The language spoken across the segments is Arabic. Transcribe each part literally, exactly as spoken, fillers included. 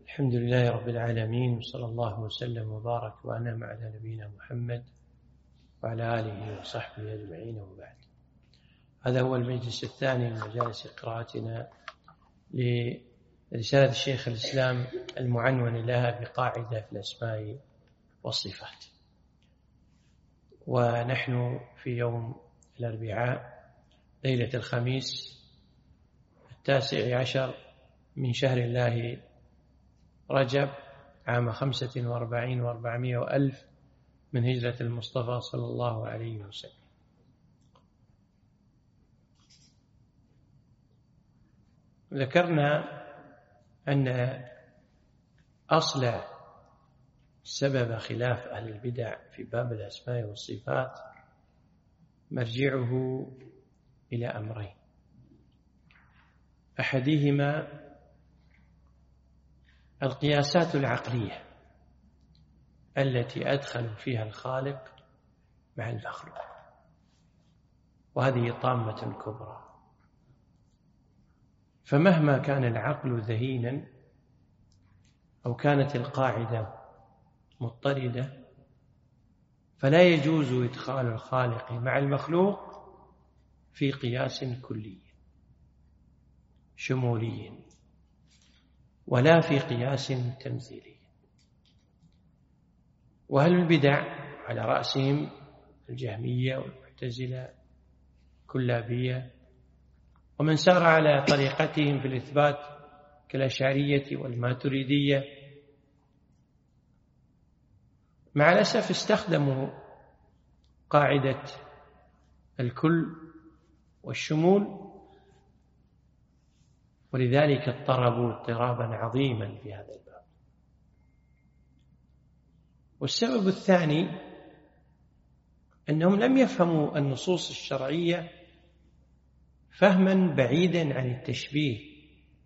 الحمد لله رب العالمين، وصلى الله وسلم وبارك وأنعم على نبينا محمد وعلى آله وصحبه أجمعين، وبعد. هذا هو المجلس الثاني من مجالس قراءتنا لرسالة الشيخ الإسلام المعنون لها بقاعدة في الأسماء والصفات، ونحن في يوم الأربعاء ليلة الخميس التاسع عشر من شهر الله رجب عام خمسة وأربعين وأربعمائة وألف من هجرة المصطفى صلى الله عليه وسلم. ذكرنا أن أصل سبب خلاف أهل البدع في باب الأسماء والصفات مرجعه إلى أمرين: أحدهما القياسات العقلية التي أدخل فيها الخالق مع المخلوق، وهذه طامة كبرى. فمهما كان العقل ذهينا أو كانت القاعدة مضطردة، فلا يجوز إدخال الخالق مع المخلوق في قياس كلي شمولي ولا في قياس تمثيلي. وأهل البدع على رأسهم الجهمية والمعتزلة كلابية ومن سار على طريقتهم في الإثبات كالأشعرية والماتريدية، مع الأسف استخدموا قاعدة الكل والشمول، ولذلك اضطربوا اضطرابا عظيما في هذا الباب. والسبب الثاني أنهم لم يفهموا النصوص الشرعية فهما بعيدا عن التشبيه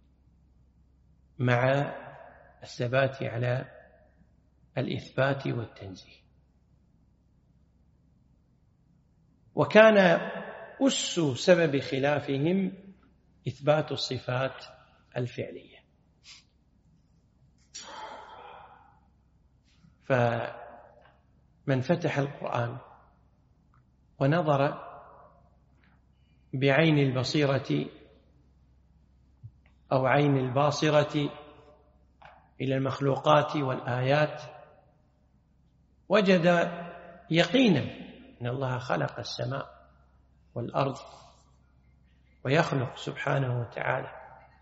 مع الثبات على الإثبات والتنزيه. وكان أس سبب خلافهم إثبات الصفات الفعلية. فمن فتح القرآن ونظر بعين البصيرة أو عين الباصرة إلى المخلوقات والآيات وجد يقينا أن الله خلق السماء والأرض ويخلق سبحانه وتعالى،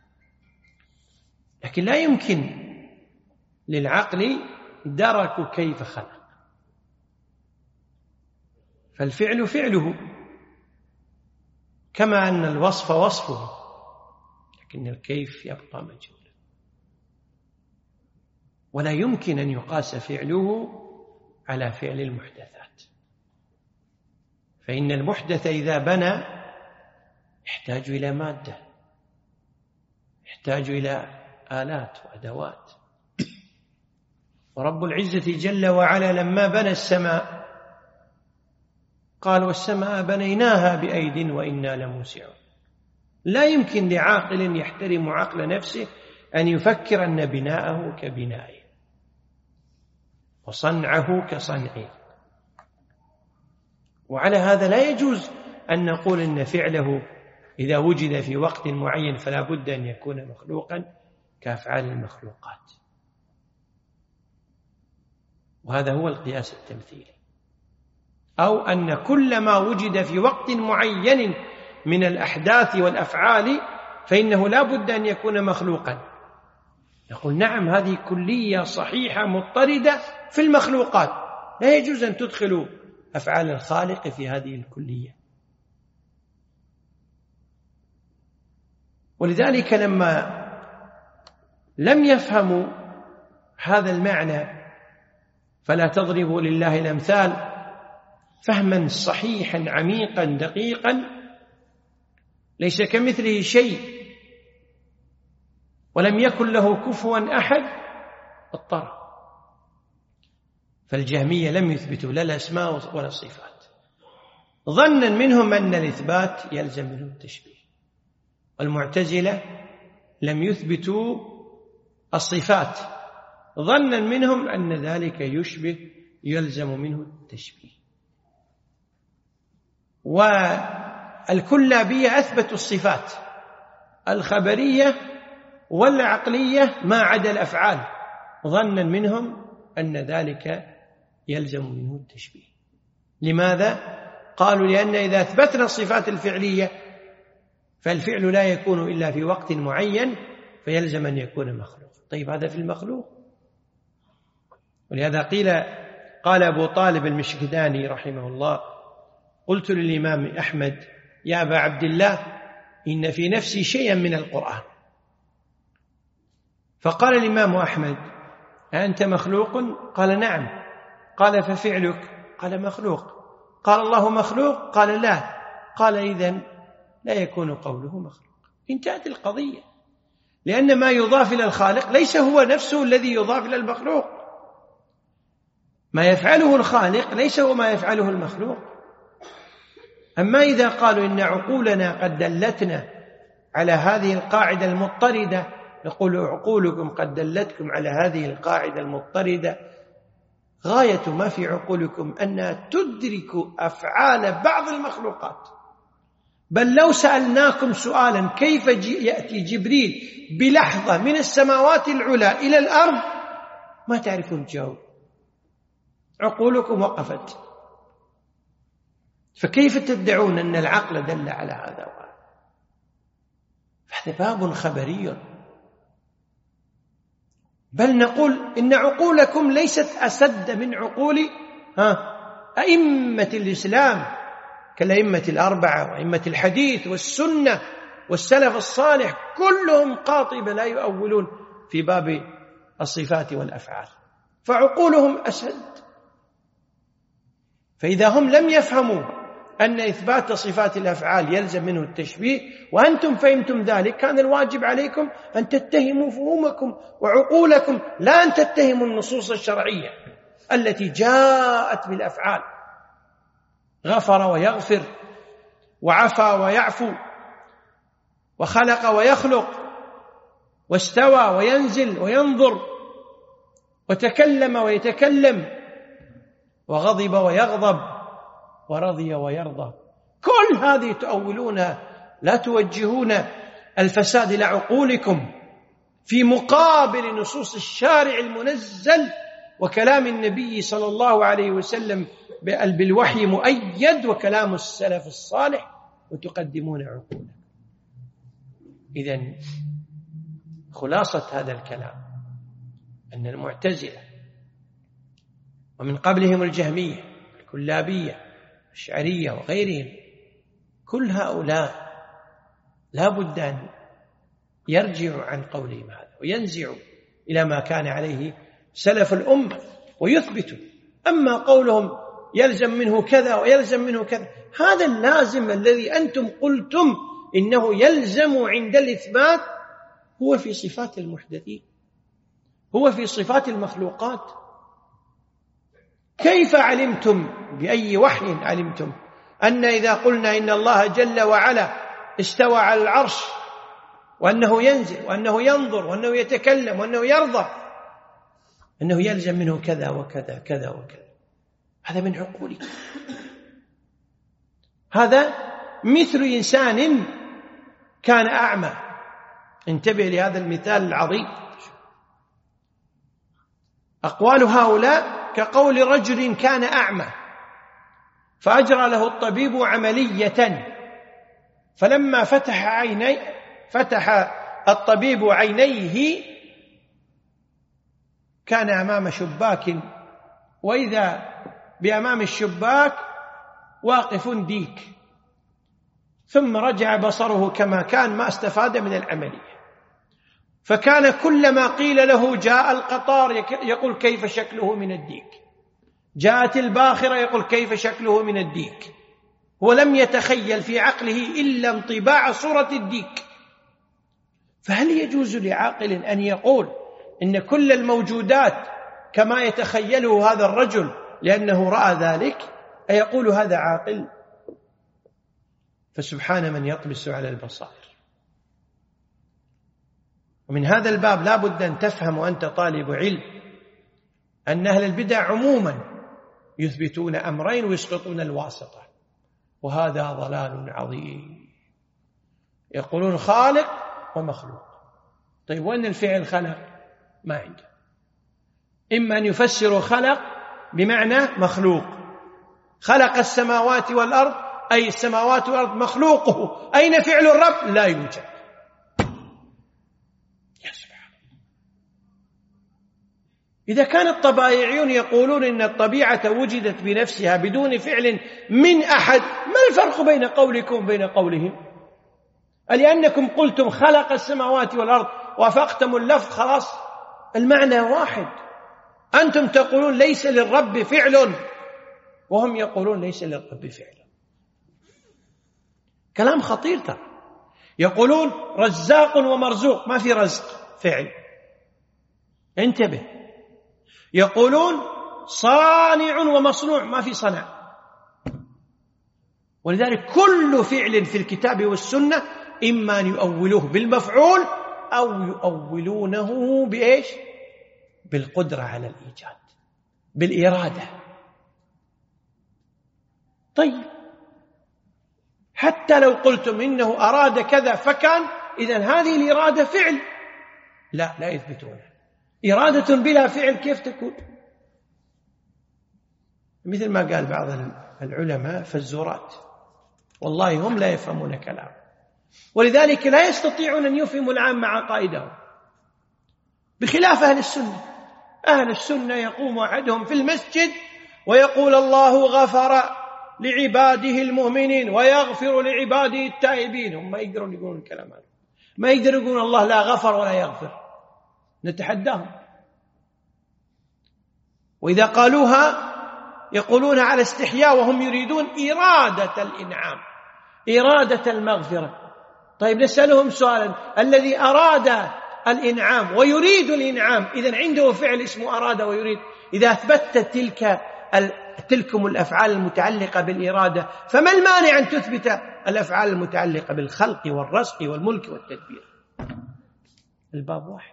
لكن لا يمكن للعقل درك كيف خلق. فالفعل فعله كما أن الوصف وصفه، لكن الكيف يبقى مجهولا. ولا يمكن أن يقاس فعله على فعل المحدثات، فإن المحدث إذا بنى يحتاج إلى مادة، يحتاج إلى آلات وأدوات. ورب العزة جل وعلا لما بنى السماء قال: والسماء بنيناها بأيد وإنا لموسعون. لا يمكن لعاقل يحترم عقل نفسه أن يفكر أن بناءه كبنائه وصنعه كصنعه. وعلى هذا لا يجوز أن نقول أن فعله إذا وجد في وقت معين فلا بد أن يكون مخلوقا كأفعال المخلوقات. وهذا هو القياس التمثيلي. أو أن كل ما وجد في وقت معين من الأحداث والأفعال فإنه لا بد أن يكون مخلوقا. يقول: نعم، هذه كلية صحيحة مضطردة في المخلوقات، لا يجوز أن تدخلوا أفعال الخالق في هذه الكلية. ولذلك لما لم يفهموا هذا المعنى فلا تضربوا لله الأمثال فهما صحيحا عميقا دقيقا، ليس كمثله شيء ولم يكن له كفوا أحد، اضطرب. فالجهمية لم يثبتوا لا الأسماء ولا الصفات، ظنا منهم أن الإثبات يلزم منه التشبيه. والمعتزلة لم يثبتوا الصفات ظنا منهم أن ذلك يشبه يلزم منه التشبيه. والكلابية أثبتوا الصفات الخبرية والعقلية ما عدا الأفعال ظنا منهم أن ذلك يلزم منه التشبيه. لماذا؟ قالوا لأن إذا أثبتنا الصفات الفعلية فالفعل لا يكون إلا في وقت معين فيلزم أن يكون مخلوق. طيب هذا في المخلوق. ولهذا قيل قال أبو طالب المشكداني رحمه الله: قلت للإمام أحمد: يا أبا عبد الله، إن في نفسي شيئا من القرآن. فقال الإمام أحمد: أنت مخلوق؟ قال: نعم. قال: ففعلك؟ قال: مخلوق. قال: الله مخلوق؟ قال: لا. قال: إذن لا يكون قوله مخلوق. انتهت القضية، لأن ما يضاف إلى الخالق ليس هو نفسه الذي يضاف إلى المخلوق. ما يفعله الخالق ليس هو ما يفعله المخلوق. أما إذا قالوا إن عقولنا قد دلتنا على هذه القاعدة المضطردة، نقول عقولكم قد دلتكم على هذه القاعدة المضطردة، غاية ما في عقولكم أنها تدرك أفعال بعض المخلوقات. بل لو سألناكم سؤالا كيف يأتي جبريل بلحظة من السماوات العلى إلى الأرض ما تعرفون الجواب، عقولكم وقفت. فكيف تدعون أن العقل دل على هذا وهذا؟ فهذا باب خبري. بل نقول إن عقولكم ليست أسد من عقول ها أئمة الإسلام كالأئمة الأربعة وأئمة الحديث والسنة والسلف الصالح، كلهم قاطبة لا يؤولون في باب الصفات والأفعال، فعقولهم أسد. فإذا هم لم يفهموا أن إثبات صفات الأفعال يلزم منه التشبيه وأنتم فهمتم ذلك، كان الواجب عليكم أن تتهموا فهومكم وعقولكم، لا أن تتهموا النصوص الشرعية التي جاءت بالأفعال. غفر ويغفر، وعفى ويعفو، وخلق ويخلق، واستوى وينزل وينظر، وتكلم ويتكلم، وغضب ويغضب، ورضي ويرضى. كل هذه تؤولونها، لا توجهون الفساد إلى عقولكم في مقابل نصوص الشارع المنزل وكلام النبي صلى الله عليه وسلم بالوحي مؤيد وكلام السلف الصالح، وتقدمون عقولكم. إذن خلاصة هذا الكلام أن المعتزلة ومن قبلهم الجهمية الكلابية الأشعرية وغيرهم، كل هؤلاء لا بد أن يرجعوا عن قولهم هذا وينزعوا إلى ما كان عليه سلف الأمة ويثبتوا. أما قولهم يلزم منه كذا ويلزم منه كذا، هذا اللازم الذي أنتم قلتم إنه يلزم عند الإثبات هو في صفات المحدثين، هو في صفات المخلوقات. كيف علمتم بأي وحي علمتم أن إذا قلنا إن الله جل وعلا استوى على العرش وأنه ينزل وأنه ينظر وأنه يتكلم وأنه يرضى أنه يلزم منه كذا وكذا كذا وكذا؟ هذا من عقولك. هذا مثل إنسان كان أعمى. انتبه لهذا المثال العظيم. أقوال هؤلاء كقول رجل كان أعمى فأجرى له الطبيب عملية، فلما فتح عيني فتح الطبيب عينيه كان أمام شباك، وإذا بأمام الشباك واقف ديك، ثم رجع بصره كما كان، ما استفاد من العملية. فكان كلما قيل له جاء القطار يقول كيف شكله من الديك، جاءت الباخرة يقول كيف شكله من الديك، ولم يتخيل في عقله إلا انطباع صورة الديك. فهل يجوز لعاقل أن يقول إن كل الموجودات كما يتخيله هذا الرجل لأنه رأى ذلك؟ أيقول هذا عاقل؟ فسبحان من يطمس على البصائر. ومن هذا الباب لا بد أن تفهم وأنت طالب علم أن أهل البدع عموما يثبتون أمرين ويسقطون الواسطة، وهذا ضلال عظيم. يقولون خالق ومخلوق. طيب وين الفعل خلق؟ ما عنده. إما أن يفسروا خلق بمعنى مخلوق، خلق السماوات والأرض أي السماوات والأرض مخلوقه، أين فعل الرب؟ لا يوجد. يا سبحان الله. إذا كان الطبائعيون يقولون إن الطبيعة وجدت بنفسها بدون فعل من أحد، ما الفرق بين قولكم وبين قولهم؟ لأنكم قلتم خلق السماوات والأرض وافقتم اللفظ خلاص المعنى واحد. أنتم تقولون ليس للرب فعل وهم يقولون ليس للرب فعل. كلام خطير ترى. يقولون رزاق ومرزوق، ما في رزق فعل، انتبه. يقولون صانع ومصنوع، ما في صنع. ولذلك كل فعل في الكتاب والسنة إما أن يؤولوه بالمفعول أو يؤولونه بإيش؟ بالقدرة على الإيجاد، بالإرادة. طيب حتى لو قلتم إنه أراد كذا فكان، إذن هذه الإرادة فعل. لا لا يثبتونها. إرادة بلا فعل كيف تكون؟ مثل ما قال بعض العلماء فالزورات، والله هم لا يفهمون كلام، ولذلك لا يستطيعون أن يفهموا العام مع عقائدهم، بخلاف أهل السنة. أهل السنة يقوم أحدهم في المسجد ويقول الله غفر لعباده المؤمنين ويغفر لعباده التائبين. هم ما يقدرون يقولون الكلام هذا، ما يقدرون يقولون الله لا غفر ولا يغفر، نتحداهم. وإذا قالوها يقولون على استحياء وهم يريدون إرادة الإنعام، إرادة المغفرة. طيب نسألهم سؤالا، الذي أراد الإنعام ويريد الإنعام إذن عنده فعل اسمه أراد ويريد. إذا أثبتت تلك تلكم الأفعال المتعلقة بالإرادة، فما المانع أن تثبت الأفعال المتعلقة بالخلق والرزق والملك والتدبير؟ الباب واحد.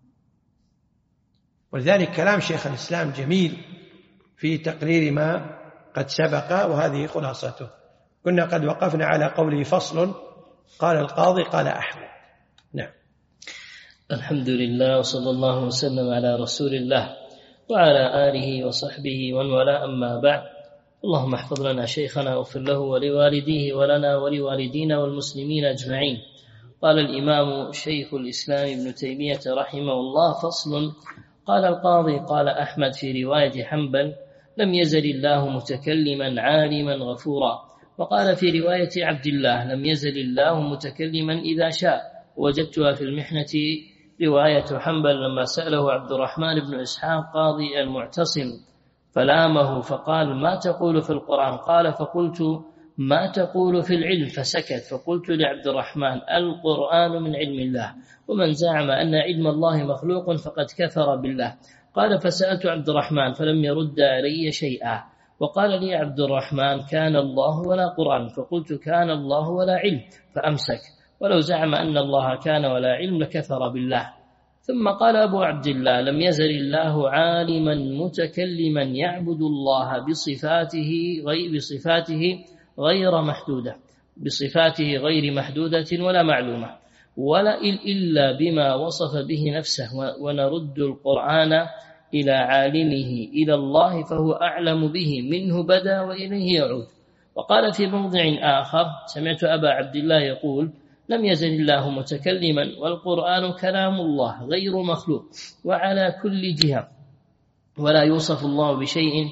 ولذلك كلام شيخ الإسلام جميل في تقرير ما قد سبق، وهذه خلاصته. كنا قد وقفنا على قوله فصل. قال القاضي قال أحمد. نعم. الحمد لله وصلى الله وسلم على رسول الله وعلى آله وصحبه ومن والاه، أما بعد. اللهم احفظ لنا شيخنا واغفر له ولوالديه ولنا ولوالدينا والمسلمين أجمعين. قال الإمام شيخ الإسلام ابن تيمية رحمه الله: فصل. قال القاضي قال أحمد في رواية حنبل: لم يزل الله متكلما عالما غفورا. وقال في رواية عبد الله: لم يزل الله متكلما إذا شاء. وجدتها في المحنة رواية حنبل لما سأله عبد الرحمن بن إسحاق قاضي المعتصم فلامه فقال: ما تقول في القرآن؟ قال: فقلت: ما تقول في العلم؟ فسكت. فقلت لعبد الرحمن: القرآن من علم الله، ومن زعم أن علم الله مخلوق فقد كفر بالله. قال: فسألت عبد الرحمن فلم يرد علي شيئا. وقال لي عبد الرحمن: كان الله ولا قرآن. فقلت: كان الله ولا علم. فأمسك. ولو زعم أن الله كان ولا علم لكفر بالله. ثم قال أبو عبد الله: لم يزل الله عالما متكلما يعبد الله بصفاته غير بصفاته غير محدودة بصفاته غير محدودة ولا معلومة ولا إلا بما وصف به نفسه، ونرد القرآن إلى عالمه إلى الله فهو أعلم به، منه بدأ وإليه يعود. وقال في موضع آخر: سمعت أبا عبد الله يقول: لم يزل الله متكلما والقرآن كلام الله غير مخلوق وعلى كل جهة، ولا يوصف الله بشيء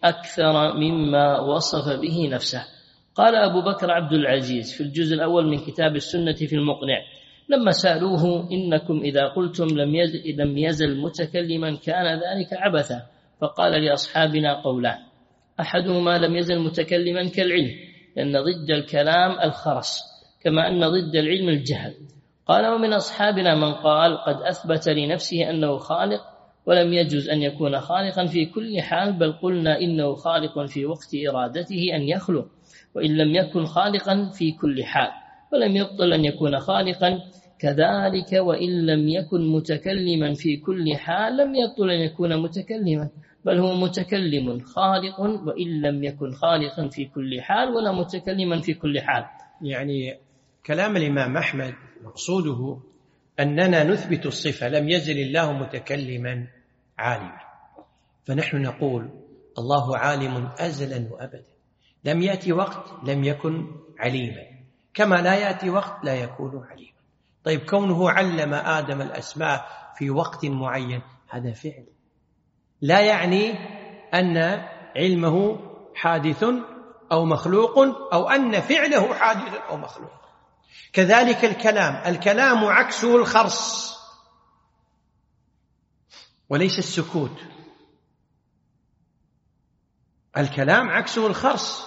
أكثر مما وصف به نفسه. قال أبو بكر عبد العزيز في الجزء الأول من كتاب السنة في المقنع لما سألوه: إنكم إذا قلتم لم يزل, لم يزل متكلما كان ذلك عبثا. فقال لأصحابنا قولان: أحدهما لم يزل متكلما كالعلم، لأن ضد الكلام الخرس، كما أن ضد العلم الجهل. قال: ومن أصحابنا من قال قد أثبت لنفسه أنه خالق ولم يجوز أن يكون خالقا في كل حال، بل قلنا إنه خالق في وقت إرادته أن يخلق، وإن لم يكن خالقا في كل حال، ولم يبطل أن يكون خالقا كذلك وإن لم يكن متكلما في كل حال لم يبطل أن يكون متكلما، بل هو متكلم خالق وإن لم يكن خالقا في كل حال ولا متكلما في كل حال. يعني كلام الإمام أحمد مقصوده أننا نثبت الصفة لم يزل الله متكلما عالما، فنحن نقول الله عالم أزلا وأبدا، لم يأتي وقت لم يكن عليما، كما لا يأتي وقت لا يكون عليما. طيب كونه علم آدم الأسماء في وقت معين هذا فعل، لا يعني أن علمه حادث أو مخلوق أو أن فعله حادث أو مخلوق. كذلك الكلام، الكلام عكسه الخرص وليس السكوت، الكلام عكسه الخرص،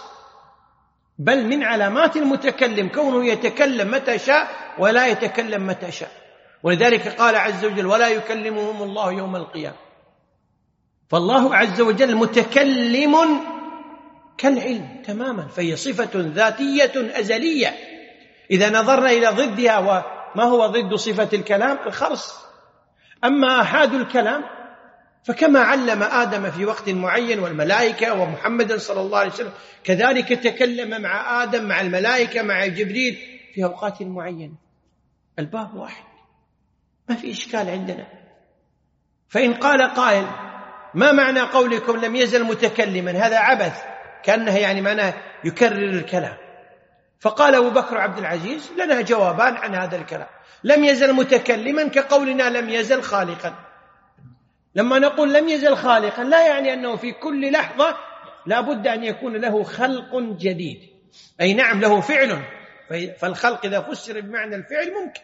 بل من علامات المتكلم كونه يتكلم متى شاء ولا يتكلم متى شاء، ولذلك قال عز وجل ولا يكلمهم الله يوم القيامة. فالله عز وجل متكلم كالعلم تماما، فهي صفة ذاتية أزلية. إذا نظرنا إلى ضدها، وما هو ضد صفة الكلام؟ الخرص. أما آحاد الكلام فكما علم آدم في وقت معين والملائكة ومحمد صلى الله عليه وسلم كذلك تكلم مع آدم مع الملائكة مع جبريل في أوقات معينة، الباب واحد ما في إشكال عندنا. فإن قال قائل ما معنى قولكم لم يزل متكلما؟ هذا عبث، كأنه يعني معناه يكرر الكلام. فقال أبو بكر عبد العزيز لنا جوابان عن هذا الكلام. لم يزل متكلما كقولنا لم يزل خالقا. لما نقول لم يزل خالقا لا يعني أنه في كل لحظة لا بد أن يكون له خلق جديد، أي نعم له فعل، فالخلق إذا فسر بمعنى الفعل ممكن.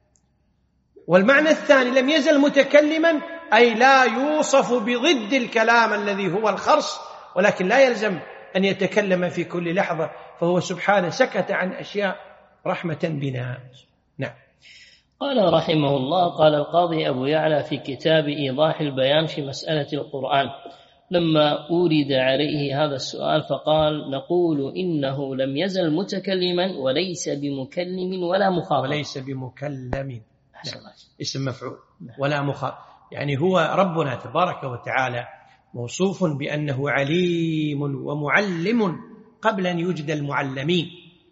والمعنى الثاني لم يزل متكلما أي لا يوصف بضد الكلام الذي هو الخرص، ولكن لا يلزم أن يتكلم في كل لحظة، فهو سبحانه سكت عن أشياء رحمة بنا. نعم. قال رحمه الله: قال القاضي أبو يعلى في كتاب إيضاح البيان في مسألة القرآن لما أورد عليه هذا السؤال فقال: نقول إنه لم يزل متكلما وليس بمكلم ولا مخاطب. وليس بمكلم، نعم. اسم مفعول ولا مخاطب، يعني هو ربنا تبارك وتعالى موصوف بأنه عليم ومعلم قبل أن يوجد المعلمين،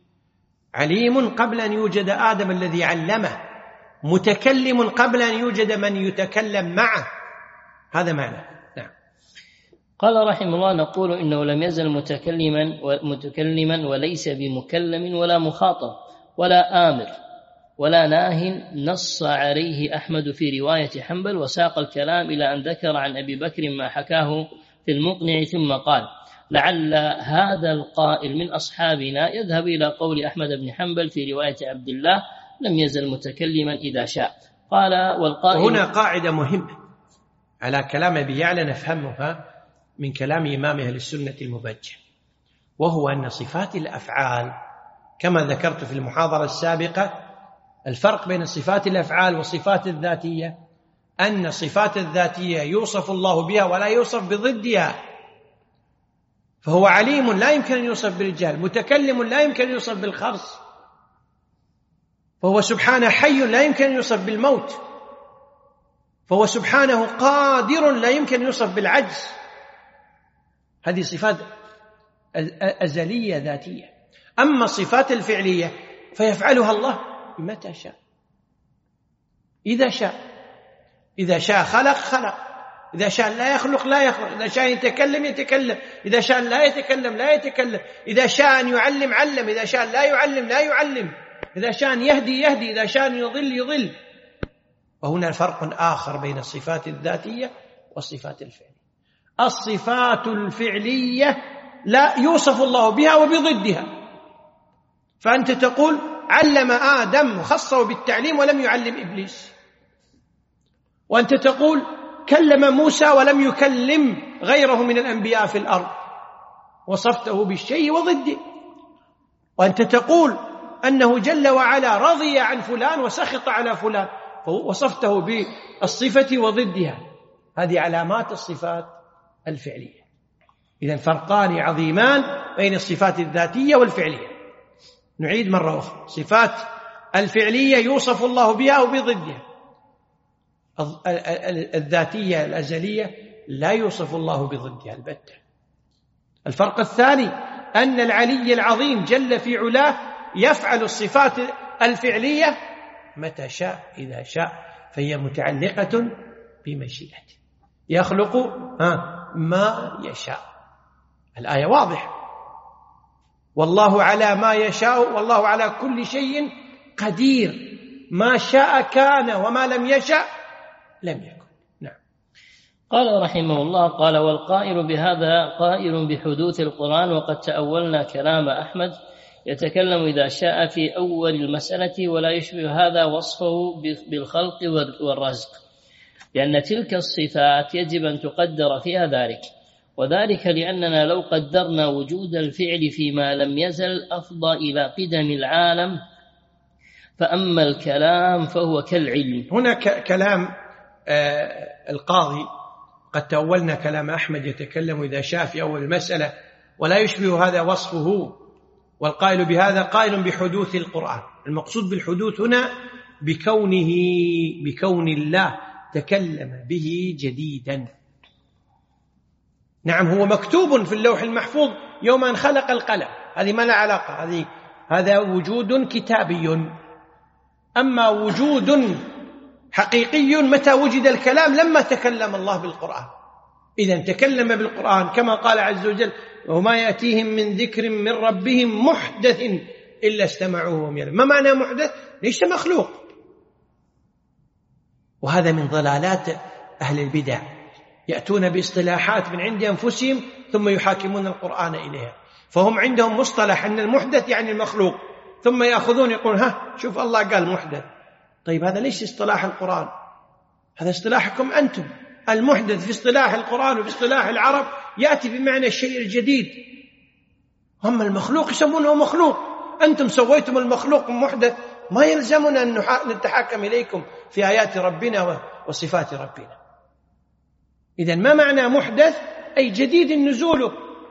عليم قبل أن يوجد آدم الذي علمه، متكلم قبل أن يوجد من يتكلم معه، هذا معنى. نعم. قال رحمه الله: نقول إنه لم يزل متكلما متكلما وليس بمكلم ولا مخاطب ولا آمر ولا ناه، نص عليه أحمد في رواية حنبل، وساق الكلام إلى أن ذكر عن أبي بكر ما حكاه في المقنع، ثم قال: لعل هذا القائل من أصحابنا يذهب إلى قول أحمد بن حنبل في رواية عبد الله لم يزل متكلما إذا شاء. قال: والقائل. وهنا قاعدة مهمة على كلام أبي يعلى نفهمها من كلام إمام أهل السنة المبجل، وهو أن صفات الأفعال كما ذكرت في المحاضرة السابقة، الفرق بين صفات الأفعال والصفات الذاتية أن الصفات الذاتية يوصف الله بها ولا يوصف بضدها، فهو عليم لا يمكن أن يوصف بالجهل، متكلم لا يمكن أن يوصف بالخرص، فهو سبحانه حي لا يمكن أن يوصف بالموت، فهو سبحانه قادر لا يمكن أن يوصف بالعجز. هذه صفات أزلية ذاتية. أما الصفات الفعلية فيفعلها الله متى شاء، إذا شاء، إذا شاء خلق خلق، إذا شاء لا يخلق لا يخلق، إذا شاء يتكلم يتكلم، إذا شاء لا يتكلم لا يتكلم، إذا شاء أن يعلم علم، إذا شاء لا يعلم لا يعلم، إذا شاء أن يهدي يهدي، إذا شاء أن يضل يضل. وهنا فرق آخر بين الصفات الذاتية والصفات الفعلية. الصفات الفعلية لا يوصف الله بها وبضدها، فأنت تقول علم آدم وخصه بالتعليم ولم يعلم إبليس، وأنت تقول كلم موسى ولم يكلم غيره من الأنبياء في الأرض، وصفته بالشيء وضده. وأنت تقول أنه جل وعلا رضي عن فلان وسخط على فلان، وصفته بالصفة وضدها. هذه علامات الصفات الفعلية. إذن فرقان عظيمان بين الصفات الذاتية والفعلية. نعيد مرة أخرى: صفات الفعلية يوصف الله بها أو بضدها. الذاتية الأزلية لا يوصف الله بضدها البتة. الفرق الثاني أن العلي العظيم جل في علاه يفعل الصفات الفعلية متى شاء إذا شاء، فهي متعلقة بمشيئته، يخلق ما يشاء. الآية واضحة: والله على ما يشاء والله على كل شيء قدير، ما شاء كان وما لم يشأ لم يكن. نعم. قال رحمه الله: قال: والقائل بهذا قائل بحدوث القرآن، وقد تأولنا كلام أحمد يتكلم إذا شاء في أول المسألة، ولا يشبه هذا وصفه بالخلق والرزق، لأن تلك الصفات يجب أن تقدر فيها ذلك، وذلك لأننا لو قدرنا وجود الفعل فيما لم يزل أفضى إلى قدم العالم، فأما الكلام فهو كالعلم. هنا كلام آه القاضي: قد تأولنا كلام أحمد يتكلم إذا شاء في أول المسألة، ولا يشبه هذا وصفه. والقائل بهذا قائل بحدوث القرآن. المقصود بالحدوث هنا بكونه بكون الله تكلم به جديدا. نعم، هو مكتوب في اللوح المحفوظ يوم أن خلق القلم، هذه ما لها علاقة، هذه هذا وجود كتابي. أما وجود حقيقي متى وجد الكلام؟ لما تكلم الله بالقرآن. إذن تكلم بالقرآن كما قال عز وجل: وما يأتيهم من ذكر من ربهم محدث إلا استمعوه وهم يلعبون. ما معنى محدث؟ ليس مخلوق. وهذا من ضلالات أهل البدع، يأتون باصطلاحات من عند أنفسهم ثم يحاكمون القرآن إليها. فهم عندهم مصطلح أن المحدث يعني المخلوق، ثم يأخذون يقول: ها شوف الله قال محدث. طيب هذا ليس اصطلاح القرآن، هذا اصطلاحكم أنتم. المحدث في اصطلاح القرآن وفي اصطلاح العرب يأتي بمعنى الشيء الجديد. هم المخلوق يسمونه مخلوق، أنتم سويتم المخلوق محدث. ما يلزمنا أن نتحاكم إليكم في آيات ربنا وصفات ربنا. إذن ما معنى محدث؟ أي جديد نزوله،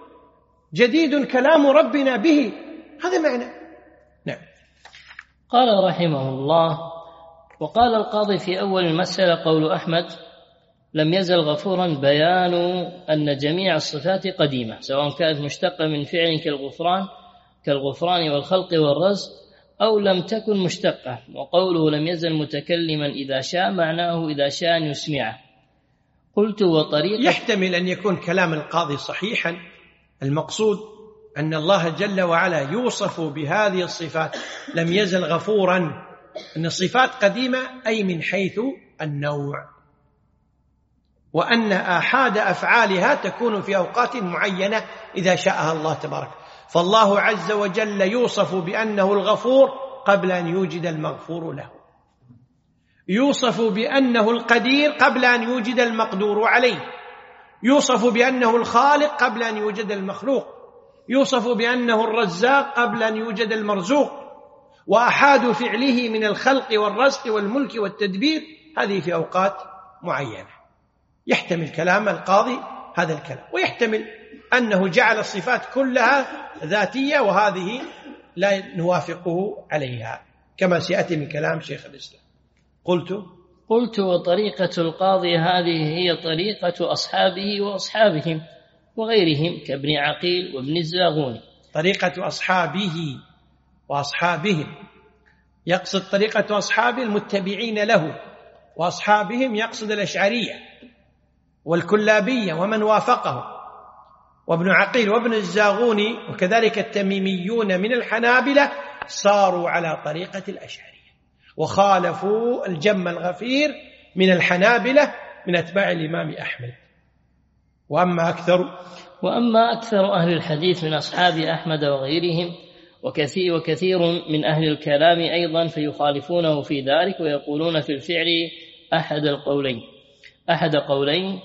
جديد كلام ربنا به، هذا معنى. نعم. قال رحمه الله: وقال القاضي في أول المسألة قول أحمد: لم يزل غفورا، بيان أن جميع الصفات قديمة، سواء كانت مشتقة من فعل كالغفران كالغفران والخلق والرزق، أو لم تكن مشتقة. وقوله لم يزل متكلما إذا شاء معناه إذا شاء أن يسمعه. قلت: وطريقة. يحتمل أن يكون كلام القاضي صحيحا، المقصود أن الله جل وعلا يوصف بهذه الصفات لم يزل غفورا، أن الصفات قديمة أي من حيث النوع، وأن آحاد أفعالها تكون في أوقات معينة إذا شاءها الله تبارك. فالله عز وجل يوصف بأنه الغفور قبل أن يوجد المغفور له، يوصف بأنه القدير قبل أن يوجد المقدور عليه، يوصف بأنه الخالق قبل أن يوجد المخلوق، يوصف بأنه الرزاق قبل أن يوجد المرزوق. وأحاد فعله من الخلق والرزق والملك والتدبير هذه في أوقات معينة. يحتمل كلام القاضي هذا الكلام، ويحتمل أنه جعل الصفات كلها ذاتية، وهذه لا نوافقه عليها كما سيأتي من كلام شيخ الإسلام. قلت قلت وطريقة القاضي هذه هي طريقة أصحابه وأصحابهم وغيرهم كابن عقيل وابن الزاغوني. طريقة أصحابه وأصحابهم، يقصد طريقة أصحابه المتبعين له، وأصحابهم يقصد الأشعرية والكلابية ومن وافقه، وابن عقيل وابن الزاغوني وكذلك التميميون من الحنابلة صاروا على طريقة الأشعرية، وخالفوا الجم الغفير من الحنابلة من أتباع الإمام أحمد. وأما أكثر وأما أكثر أهل الحديث من أصحاب أحمد وغيرهم وكثير وكثير من أهل الكلام أيضا فيخالفونه في ذلك، ويقولون في الفعل أحد القولين أحد قولين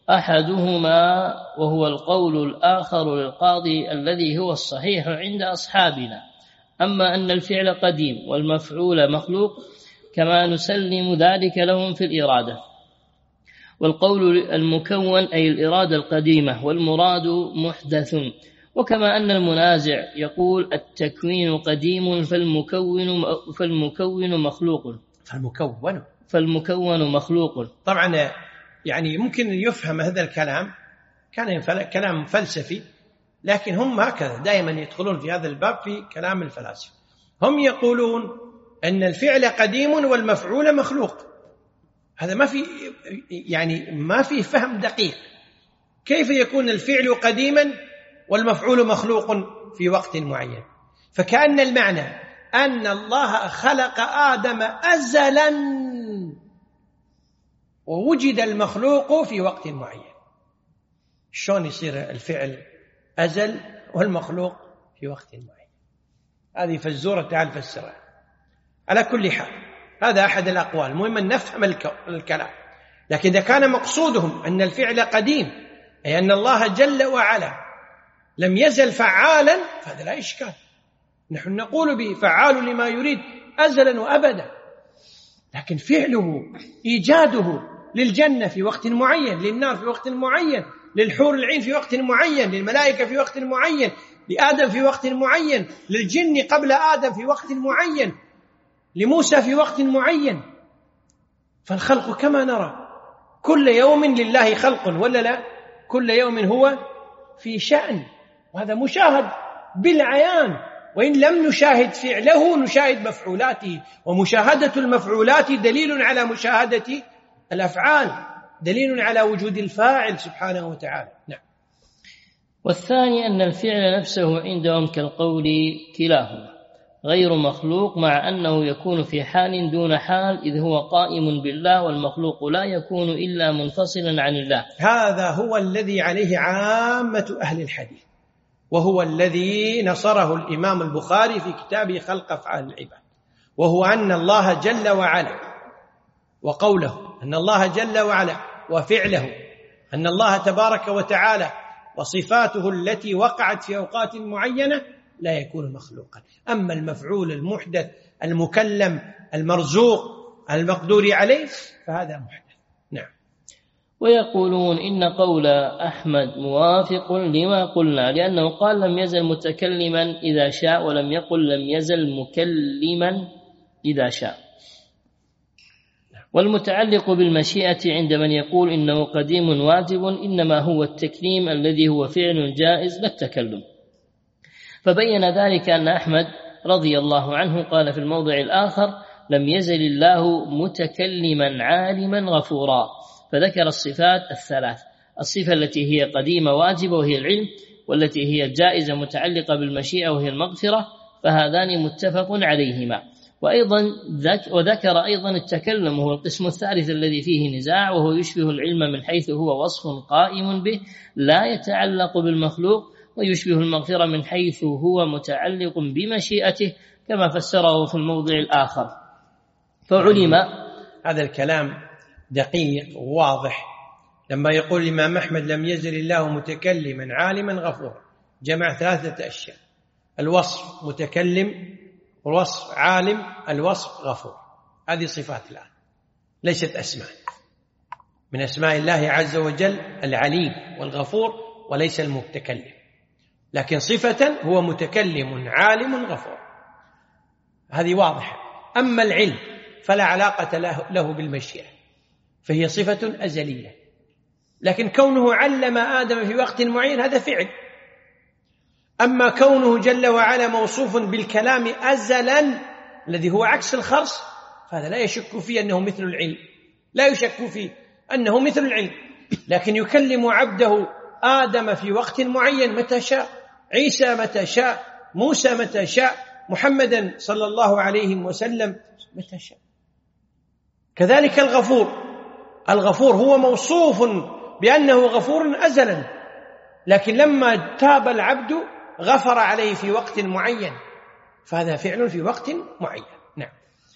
أحدهما وهو القول الآخر للقاضي الذي هو الصحيح عند أصحابنا، أما أن الفعل قديم والمفعول مخلوق كما نسلم ذلك لهم في الإرادة. والقول المكون أي الإرادة القديمة، والمراد محدث، وكما أن المنازع يقول التكوين قديم فالمكون فالمكون مخلوق فالمكون فالمكون مخلوق. طبعا يعني يمكن يفهم هذا الكلام كان كلام فلسفي، لكن هم هكذا دائما يدخلون في هذا الباب في كلام الفلاسفة. هم يقولون أن الفعل قديم والمفعول مخلوق. هذا ما في يعني ما في فهم دقيق. كيف يكون الفعل قديما والمفعول مخلوق في وقت معين؟ فكأن المعنى أن الله خلق آدم أزلا ووجد المخلوق في وقت معين. شلون يصير الفعل أزل والمخلوق في وقت معين؟ هذه فزورة تعال فسرها. على كل حال هذا أحد الأقوال، المهم أن نفهم الكلام. لكن إذا كان مقصودهم أن الفعل قديم، أي أن الله جل وعلا لم يزل فعالا، فهذا لا إشكال. نحن نقول به فعال لما يريد أزلا وأبدا، لكن فعله إيجاده للجنة في وقت معين، للنار في وقت معين، للحور العين في وقت معين، للملائكة في وقت معين، لآدم في وقت معين، للجن قبل آدم في وقت معين، لموسى في وقت معين. فالخلق كما نرى كل يوم لله خلق ولا لا؟ كل يوم هو في شأن، وهذا مشاهد بالعيان. وإن لم نشاهد فعله نشاهد مفعولاته، ومشاهدة المفعولات دليل على مشاهدة الأفعال، دليل على وجود الفاعل سبحانه وتعالى. نعم. والثاني أن الفعل نفسه عندهم كالقول كلاهما غير مخلوق، مع أنه يكون في حال دون حال، إذ هو قائم بالله، والمخلوق لا يكون إلا منفصلا عن الله. هذا هو الذي عليه عامة أهل الحديث، وهو الذي نصره الإمام البخاري في كتابه خلق أفعال العباد، وهو أن الله جل وعلا وقوله، أن الله جل وعلا وفعله، أن الله تبارك وتعالى وصفاته التي وقعت في أوقات معينة لا يكون مخلوقا. أما المفعول المحدث المكلم المرزوق المقدور عليه فهذا محدث. نعم. ويقولون إن قول أحمد موافق لما قلنا، لأنه قال لم يزل متكلما إذا شاء، ولم يقل لم يزل مكلما إذا شاء. والمتعلق بالمشيئة عند من يقول إنه قديم واجب إنما هو التكليم الذي هو فعل جائز لا التكلم. فبين ذلك أن أحمد رضي الله عنه قال في الموضع الآخر لم يزل الله متكلما عالما غفورا، فذكر الصفات الثلاث: الصفة التي هي قديمة واجبة وهي العلم، والتي هي الجائزة متعلقة بالمشيئة وهي المغفرة، فهذان متفق عليهما. وأيضا وذكر أيضا التكلم وهو القسم الثالث الذي فيه نزاع، وهو يشبه العلم من حيث هو وصف قائم به لا يتعلق بالمخلوق، ويشبه المغفرة من حيث هو متعلق بمشيئته كما فسره في الموضع الآخر. فعلم هذا الكلام دقيق وواضح. لما يقول الإمام أحمد لم يزل الله متكلما عالما غفورا، جمع ثلاثة أشياء: الوصف متكلم، والوصف عالم، الوصف غفور. هذه صفات الله ليست أسماء. من أسماء الله عز وجل العليم والغفور وليس المتكلم، لكن صفة هو متكلم عالم غفور، هذه واضحة. أما العلم فلا علاقة له بالمشيئة، فهي صفة أزلية، لكن كونه علم آدم في وقت معين هذا فعل. أما كونه جل وعلا موصوف بالكلام أزلا الذي هو عكس الخرص، فهذا لا يشك فيه أنه مثل العلم، لا يشك فيه أنه مثل العلم، لكن يكلم عبده آدم في وقت معين متى شاء، عيسى متى شاء، موسى متى شاء، محمدا صلى الله عليه وسلم متى شاء. كذلك الغفور، الغفور هو موصوف بأنه غفور أزلا، لكن لما تاب العبد غفر عليه في وقت معين، فهذا فعل في وقت معين. نعم.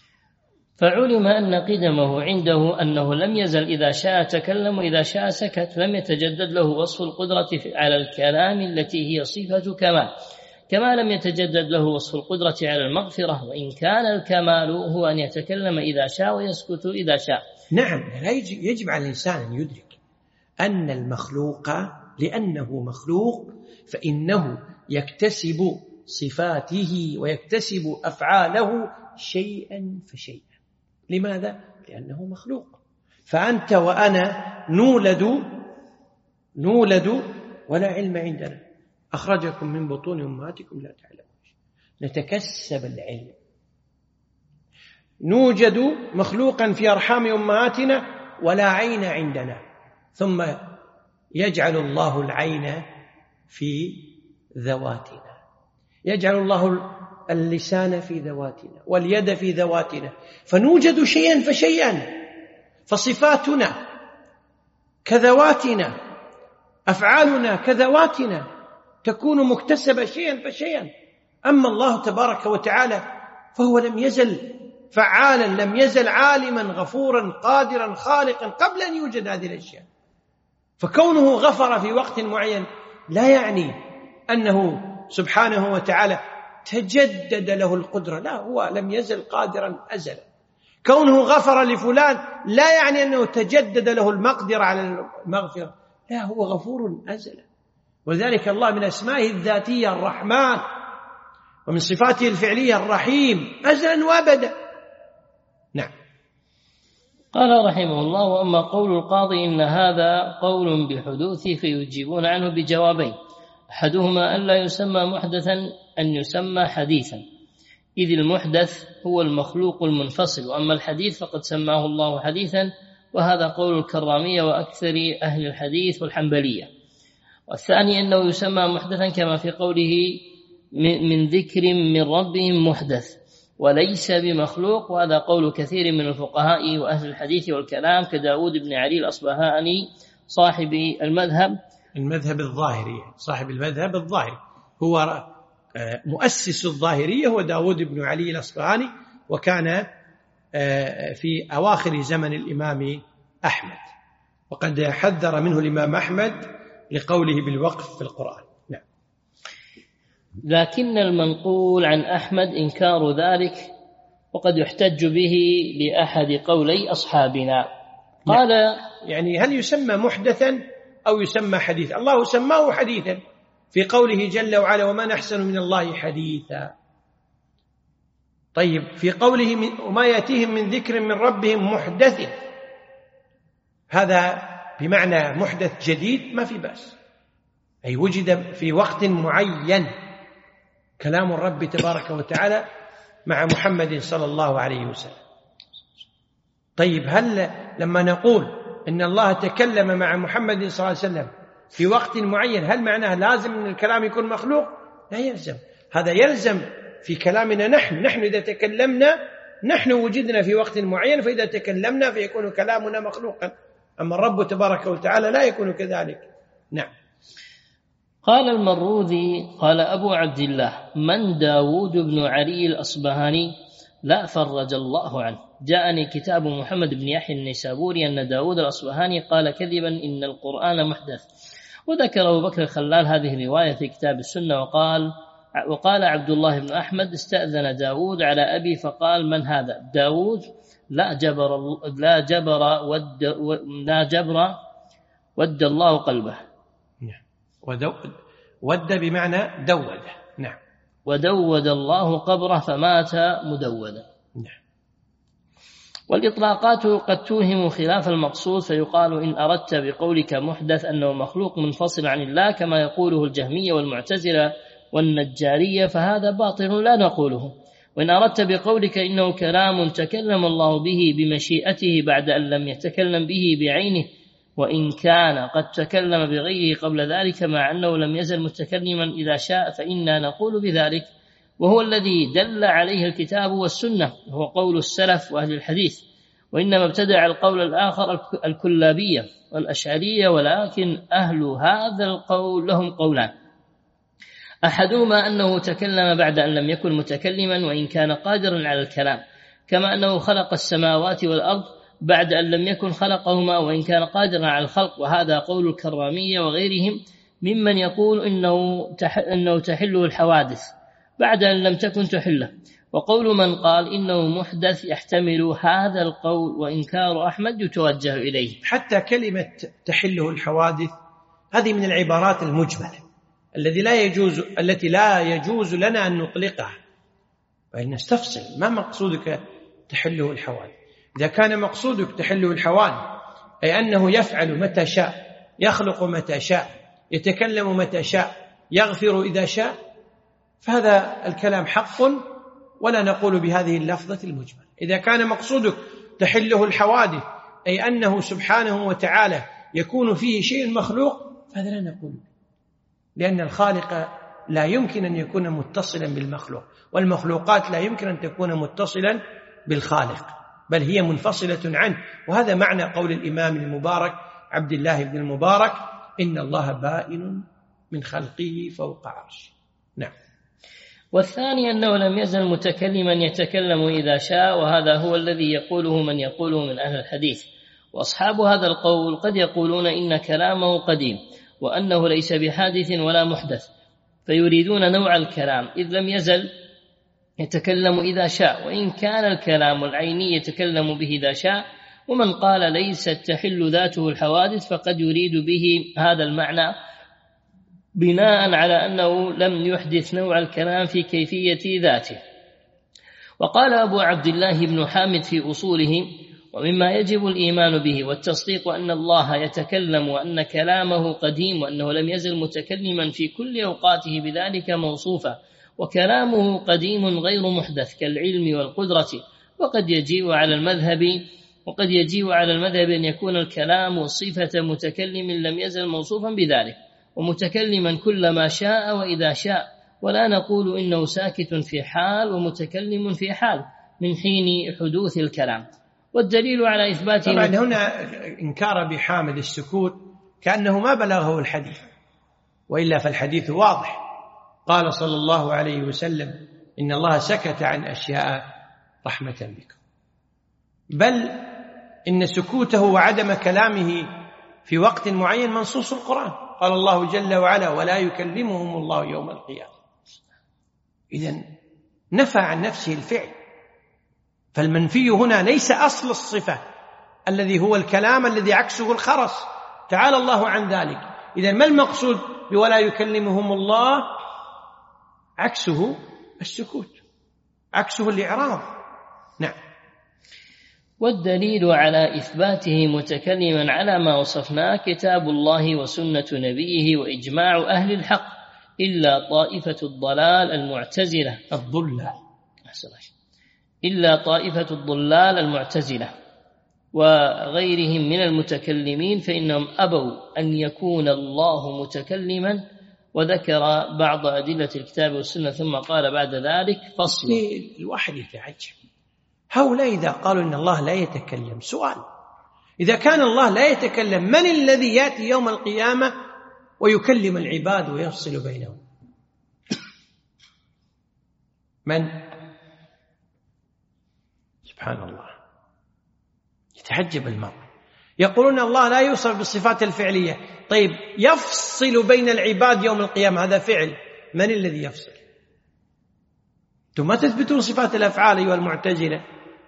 فعلم أن قدمه عنده أنه لم يزل إذا شاء تكلم وإذا شاء سكت، لم يتجدد له وصف القدرة على الكلام التي هي صفة كمال، كما لم يتجدد له وصف القدرة على المغفرة، وإن كان الكمال هو أن يتكلم إذا شاء ويسكت إذا شاء. نعم. لا يجب على الإنسان أن يدرك أن المخلوق لأنه مخلوق فإنه يكتسب صفاته ويكتسب أفعاله شيئا فشيئا. لماذا؟ لأنه مخلوق. فأنت وأنا نولد نولد ولا علم عندنا، أخرجكم من بطون أمهاتكم لا تعلمون، نتكسب العلم. نوجد مخلوقا في أرحام أمهاتنا ولا عين عندنا، ثم يجعل الله العين في ذواتنا، يجعل الله اللسان في ذواتنا واليد في ذواتنا، فنوجد شيئا فشيئا. فصفاتنا كذواتنا، أفعالنا كذواتنا تكون مكتسبة شيئا فشيئا. أما الله تبارك وتعالى فهو لم يزل فعالا، لم يزل عالما غفورا قادرا خالقا قبل أن يوجد هذه الأشياء. فكونه غفر في وقت معين لا يعني أنه سبحانه وتعالى تجدد له القدرة، لا، هو لم يزل قادرا أزلا. كونه غفر لفلان لا يعني أنه تجدد له المقدرة على المغفرة، لا، هو غفور أزلا. وذلك الله من أسمائه الذاتية الرحمن، ومن صفاته الفعلية الرحيم أزلا وأبدا. نعم. قال رحمه الله: وأما قول القاضي إن هذا قول بحدوثه فيجيبون عنه بجوابين: أحدهما أن لا يسمى محدثا، أن يسمى حديثا، إذ المحدث هو المخلوق المنفصل، وأما الحديث فقد سماه الله حديثا، وهذا قول الكرامية وأكثر أهل الحديث والحنبلية. والثاني أنه يسمى محدثا كما في قوله من ذكر من ربهم محدث وليس بمخلوق، وهذا قول كثير من الفقهاء وأهل الحديث والكلام كداود بن علي الأصبهاني صاحب المذهب المذهب الظاهري، صاحب المذهب الظاهري، هو مؤسس الظاهرية هو داود بن علي الأصبهاني، وكان في أواخر زمن الإمام أحمد، وقد حذر منه الإمام أحمد لقوله بالوقف في القرآن. نعم. لكن المنقول عن أحمد إنكار ذلك، وقد يحتج به لأحد قولي أصحابنا. قال: يعني هل يسمى محدثا أو يسمى حديثا؟ الله سماه حديثا في قوله جل وعلا: ومن أحسن من الله حديثا. طيب، في قوله وما يأتيهم من ذكر من ربهم محدث، هذا بمعنى محدث جديد ما في بأس، أي وجد في وقت معين كلام الرب تبارك وتعالى مع محمد صلى الله عليه وسلم. طيب، هل لما نقول إن الله تكلم مع محمد صلى الله عليه وسلم في وقت معين هل معناه لازم أن الكلام يكون مخلوق؟ لا يلزم. هذا يلزم في كلامنا نحن نحن إذا تكلمنا نحن وجدنا في وقت معين، فإذا تكلمنا فيكون كلامنا مخلوقا، أما الرب تبارك وتعالى لا يكون كذلك. نعم. قال المروذي: قال أبو عبد الله: من داود بن علي الأصبهاني لا فرج الله عنه. جاءني كتاب محمد بن يحيى النيسابوري أن داود الأصبهاني قال كذبا إن القرآن محدث. وذكر أبو بكر الخلال هذه الرواية في كتاب السنة، وقال وقال عبد الله بن أحمد: استأذن داود على أبي فقال: من هذا؟ داود لا جبر لا جبر ود لا جبر ود الله قلبه. ودود ود بمعنى دود. نعم. ودود الله قبره فمات مدودا. نعم. والإطلاقات قد توهم خلاف المقصود، فيقال إن أردت بقولك محدث أنه مخلوق منفصل عن الله كما يقوله الجهمية والمعتزلة والنجارية فهذا باطل لا نقوله. وإن أردت بقولك إنه كلام تكلم الله به بمشيئته بعد أن لم يتكلم به بعينه، وإن كان قد تكلم بغيره قبل ذلك مع أنه لم يزل متكلما إذا شاء، فإنا نقول بذلك، وهو الذي دل عليه الكتاب والسنة، وهو قول السلف وأهل الحديث. وإنما ابتدع القول الآخر الكلابية والأشعرية، ولكن أهل هذا القول لهم قولان: أحدهما أنه تكلم بعد أن لم يكن متكلما وإن كان قادرا على الكلام، كما أنه خلق السماوات والأرض بعد أن لم يكن خلقهما وإن كان قادرا على الخلق، وهذا قول الكرامية وغيرهم ممن يقول إنه إنه تحله الحوادث بعد أن لم تكن تحله. وقول من قال إنه محدث يحتمل هذا القول، وإنكار أحمد يتوجه إليه. حتى كلمة تحله الحوادث هذه من العبارات المجملة الذي لا يجوز التي لا يجوز لنا أن نطلقها، بل نستفصل ما مقصودك تحله الحوادث. إذا كان مقصودك تحله الحوادث أي أنه يفعل متى شاء، يخلق متى شاء، يتكلم متى شاء، يغفر إذا شاء، فهذا الكلام حق ولا نقول بهذه اللفظة المجملة. إذا كان مقصودك تحله الحوادث أي أنه سبحانه وتعالى يكون فيه شيء مخلوق، فهذا لا نقول، لأن الخالق لا يمكن أن يكون متصلا بالمخلوق، والمخلوقات لا يمكن أن تكون متصلا بالخالق، بل هي منفصلة عنه. وهذا معنى قول الإمام المبارك عبد الله بن المبارك: إن الله بائن من خلقه فوق عرشه. نعم. والثاني أنه لم يزل متكلما يتكلم إذا شاء، وهذا هو الذي يقوله من يقوله من أهل الحديث. وأصحاب هذا القول قد يقولون إن كلامه قديم وأنه ليس بحادث ولا محدث، فيريدون نوع الكلام، إذ لم يزل يتكلم إذا شاء، وإن كان الكلام العيني يتكلم به إذا شاء. ومن قال ليست تحل ذاته الحوادث فقد يريد به هذا المعنى بناء على أنه لم يحدث نوع الكلام في كيفية ذاته. وقال أبو عبد الله بن حامد في أصوله: ومما يجب الإيمان به والتصديق أن الله يتكلم وأن كلامه قديم وأنه لم يزل متكلما في كل أوقاته بذلك موصوفا، وكلامه قديم غير محدث كالعلم والقدرة. وقد يجيء على المذهب وقد يجيء على المذهب أن يكون الكلام صفة متكلم لم يزل موصوفا بذلك، ومتكلما كل ما شاء وإذا شاء، ولا نقول إنه ساكت في حال ومتكلم في حال من حين حدوث الكلام. والدليل على إثباته طبعا هنا إنكار بحامل السكوت كأنه ما بلغه الحديث، وإلا فالحديث واضح. قال صلى الله عليه وسلم: إن الله سكت عن أشياء رحمة بكم. بل إن سكوته وعدم كلامه في وقت معين منصوص القرآن. قال الله جل وعلا: ولا يكلمهم الله يوم القيامة. إذن نفى عن نفسه الفعل، فالمنفي هنا ليس أصل الصفة الذي هو الكلام الذي عكسه الخرس، تعالى الله عن ذلك. إذن ما المقصود بولا يكلمهم الله؟ عكسه السكوت، عكسه الإعراض. نعم. والدليل على إثباته متكلما على ما وصفناه كتاب الله وسنة نبيه وإجماع أهل الحق، إلا طائفة الضلال المعتزلة الضلال إلا طائفة الضلال المعتزلة وغيرهم من المتكلمين، فإنهم أبوا أن يكون الله متكلما، وذكر بعض أدلة الكتاب والسنة ثم قال بعد ذلك: فصل. الواحد يتعجب، هؤلاء إذا قالوا إن الله لا يتكلم، سؤال: إذا كان الله لا يتكلم، من الذي يأتي يوم القيامة ويكلم العباد ويفصل بينهم؟ من؟ سبحان الله، يتعجب المرء. يقولون الله لا يوصف بالصفات الفعلية، طيب يفصل بين العباد يوم القيامة، هذا فعل، من الذي يفصل؟ أنتم ما تثبتون صفات الأفعال أيها المعتزلة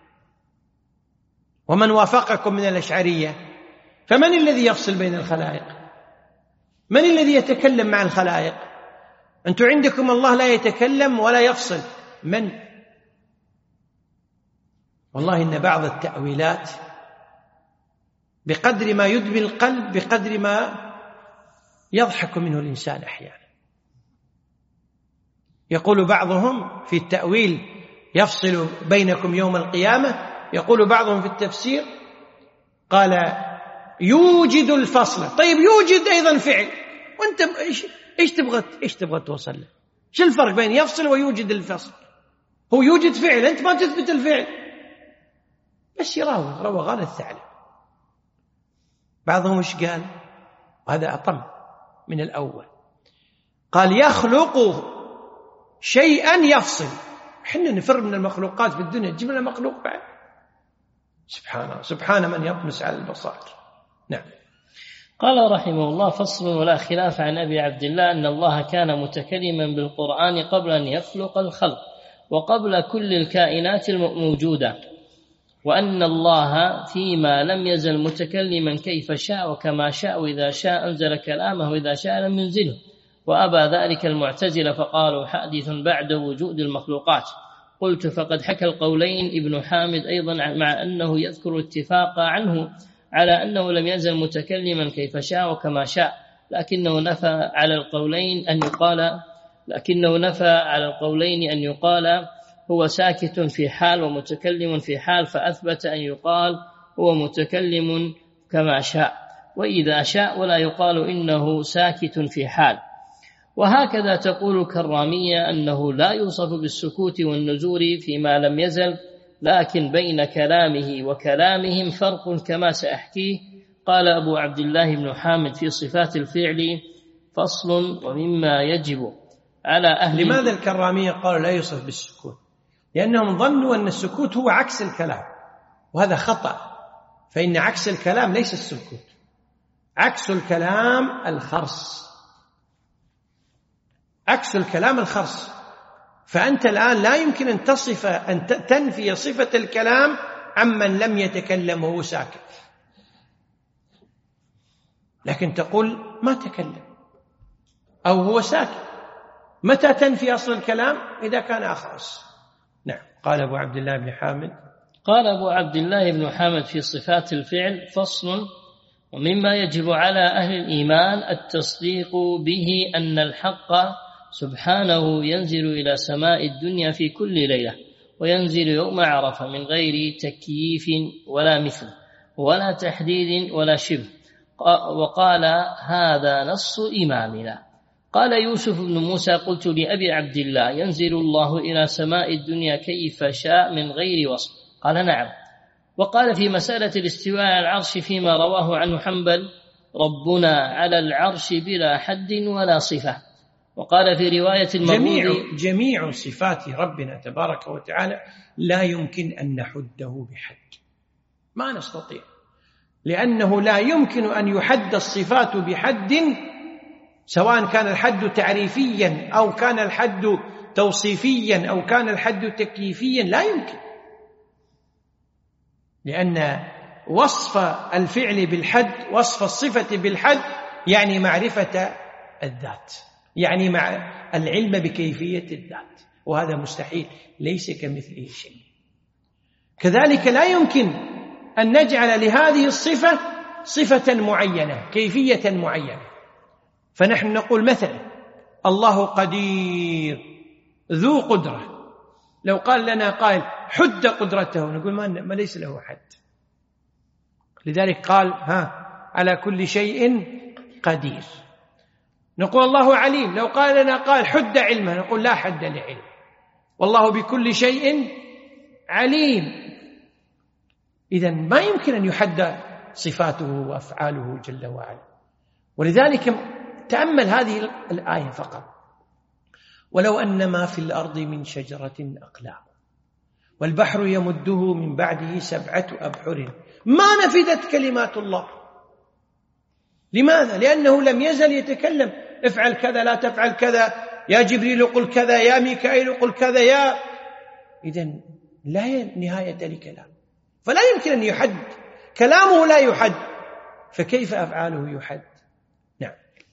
ومن وافقكم من الأشعرية، فمن الذي يفصل بين الخلائق؟ من الذي يتكلم مع الخلائق؟ أنتم عندكم الله لا يتكلم ولا يفصل، من؟ والله إن بعض التأويلات بقدر ما يدمي القلب بقدر ما يضحك منه الإنسان أحيانا. يقول بعضهم في التأويل: يفصل بينكم يوم القيامة. يقول بعضهم في التفسير: قال يوجد الفصل. طيب يوجد أيضا فعل، وأنت إيش إيش تبغى إيش تبغى توصل له؟ شو الفرق بين يفصل ويوجد الفصل؟ هو يوجد فعل، أنت ما تثبت الفعل، بس يراوغ روغان الثعلب. بعضهم إيش قال؟ وهذا أطم من الأول، قال يخلق شيئا يفصل. حنا نفر من المخلوقات في الدنيا، تجيب لنا مخلوق بعد؟ سبحانه سبحان من يطمس على البصائر. نعم. قال رحمه الله: فصل. ولا خلاف عن أبي عبد الله أن الله كان متكلما بالقرآن قبل أن يخلق الخلق وقبل كل الكائنات الموجودة، وأن الله فيما لم يزل متكلما كيف شاء وكما شاء، وإذا شاء أنزل كلامه وإذا شاء لم ينزله. وأبى ذلك المعتزلة فقالوا حادث بعد وجود المخلوقات. قلت فقد حكى القولين ابن حامد أيضا، مع أنه يذكر اتفاق عنه على أنه لم يزل متكلما كيف شاء وكما شاء، لكنه نفى على القولين أن يقال لكنه نفى على القولين أن يقال هو ساكت في حال ومتكلم في حال، فأثبت أن يقال هو متكلم كما شاء وإذا شاء، ولا يقال إنه ساكت في حال. وهكذا تقول الكرامية أنه لا يوصف بالسكوت والنزول فيما لم يزل، لكن بين كلامه وكلامهم فرق كما سأحكيه. قال أبو عبد الله بن حامد في صفات الفعل فصل ومما يجب على أهل. لماذا الكرامية قالوا لا يوصف بالسكوت؟ لأنهم ظنوا أن السكوت هو عكس الكلام، وهذا خطأ، فإن عكس الكلام ليس السكوت، عكس الكلام الخرس، عكس الكلام الخرس. فأنت الآن لا يمكن أن تصف أن تنفي صفة الكلام عمن لم يتكلم وهو ساكت، لكن تقول ما تكلم أو هو ساكت. متى تنفي أصل الكلام؟ إذا كان أخرس. نعم. قال أبو عبد الله بن حامد قال أبو عبد الله بن حامد في صفات الفعل فصل ومما يجب على أهل الإيمان التصديق به أن الحق سبحانه ينزل إلى سماء الدنيا في كل ليلة، وينزل يوم عرفة من غير تكييف ولا مثل ولا تحديد ولا شبه. وقال هذا نص إمامنا. قال يوسف بن موسى قلت لأبي عبد الله ينزل الله إلى سماء الدنيا كيف شاء من غير وصف؟ قال نعم. وقال في مسألة الاستواء على العرش فيما رواه عنه حنبل ربنا على العرش بلا حد ولا صفة. وقال في رواية جميع, جميع صفات ربنا تبارك وتعالى لا يمكن أن نحده بحد، ما نستطيع، لأنه لا يمكن أن يحد الصفات بحد، سواء كان الحد تعريفيا أو كان الحد توصيفيا أو كان الحد تكييفيا، لا يمكن، لأن وصف الفعل بالحد، وصف الصفة بالحد، يعني معرفة الذات، يعني مع العلم بكيفية الذات، وهذا مستحيل، ليس كمثله شيء. كذلك لا يمكن أن نجعل لهذه الصفة صفة معينة، كيفية معينة. فنحن نقول مثلا الله قدير ذو قدرة، لو قال لنا قائل حد قدرته نقول ما ليس له حد. لذلك قال ها على كل شيء قدير. نقول الله عليم، لو قال لنا قال حد علمه نقول لا حد لعلم، والله بكل شيء عليم. إذن ما يمكن أن يحد صفاته وأفعاله جل وعلا. ولذلك تأمل هذه الآية فقط، ولو أن ما في الأرض من شجرة أقلام والبحر يمده من بعده سبعة أبحر ما نفدت كلمات الله. لماذا؟ لأنه لم يزل يتكلم افعل كذا لا تفعل كذا، يا جبريل قل كذا، يا ميكائيل قل كذا، يا إذن لا نهاية لكلام، فلا يمكن أن يحد، كلامه لا يحد، فكيف أفعاله يحد؟ نعم.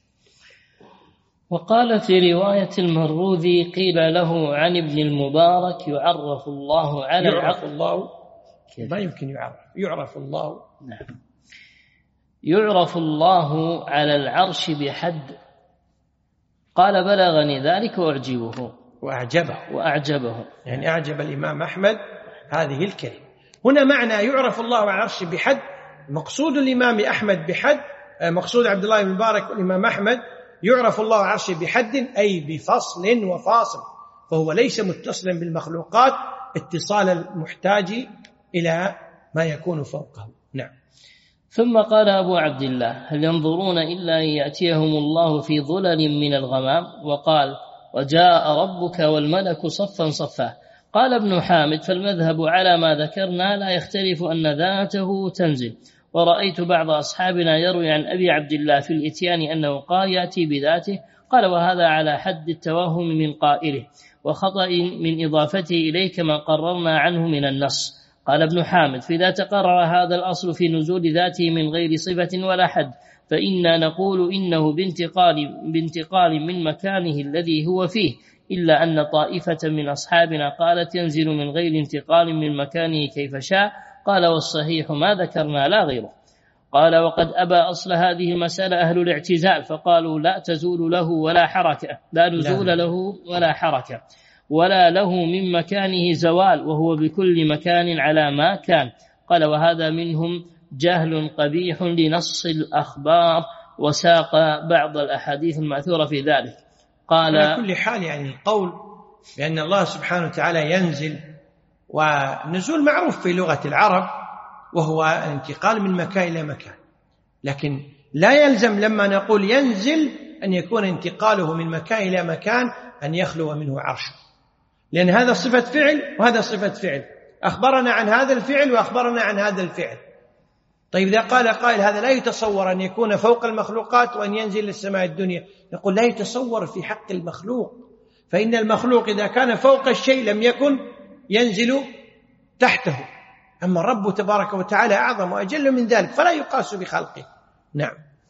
وقال في رواية المروذي قيل له عن ابن المبارك يعرف الله على يعرف الله ما يمكن يعرف يعرف الله نعم يعرف الله على العرش بحد. قال بلغني ذلك وأعجبه وأعجبه وأعجبه يعني أعجب الإمام أحمد هذه الكلمة. هنا معنى يعرف الله على العرش بحد، مقصود الإمام أحمد بحد، مقصود عبد الله بن مبارك والإمام أحمد يعرف الله على العرش بحد أي بفصل وفاصل، فهو ليس متصلا بالمخلوقات اتصال المحتاج إلى ما يكون فوقه. نعم. ثم قال أبو عبد الله هل ينظرون إلا أن يأتيهم الله في ظلل من الغمام؟ وقال وجاء ربك والملك صفا صفا. قال ابن حامد فالمذهب على ما ذكرنا لا يختلف أن ذاته تنزل. ورأيت بعض أصحابنا يروي عن أبي عبد الله في الإتيان أنه قال يأتي بذاته. قال وهذا على حد التوهم من قائله، وخطأ من إضافته إليه كما قررنا عنه من النص. قال ابن حامد: فإذا تقرر هذا الأصل في نزول ذاته من غير صفة ولا حد فإنا نقول إنه بانتقال, بانتقال من مكانه الذي هو فيه، إلا أن طائفة من أصحابنا قالت ينزل من غير انتقال من مكانه كيف شاء. قال: والصحيح ما ذكرنا لا غيره. قال: وقد أبى أصل هذه المسألة أهل الاعتزال فقالوا: لا تزول له ولا حركة، لا نزول له ولا حركة، ولا له من مكانه زوال، وهو بكل مكان على ما كان. قال: وهذا منهم جهل قبيح لنص الأخبار، وساق بعض الأحاديث المأثورة في ذلك. قال: على كل حال يعني القول بأن الله سبحانه وتعالى ينزل، والنزول معروف في لغة العرب وهو الانتقال من مكان إلى مكان، لكن لا يلزم لما نقول ينزل أن يكون انتقاله من مكان إلى مكان أن يخلو منه عرشه، لأن هذا صفة فعل وهذا صفة فعل، أخبرنا عن هذا الفعل وأخبرنا عن هذا الفعل. طيب إذا قال قائل هذا لا يتصور أن يكون فوق المخلوقات وأن ينزل للسماء الدنيا، نقول لا يتصور في حق المخلوق، فإن المخلوق إذا كان فوق الشيء لم يكن ينزل تحته، أما الرب تبارك وتعالى أعظم وأجل من ذلك فلا يقاس بخلقه. نعم.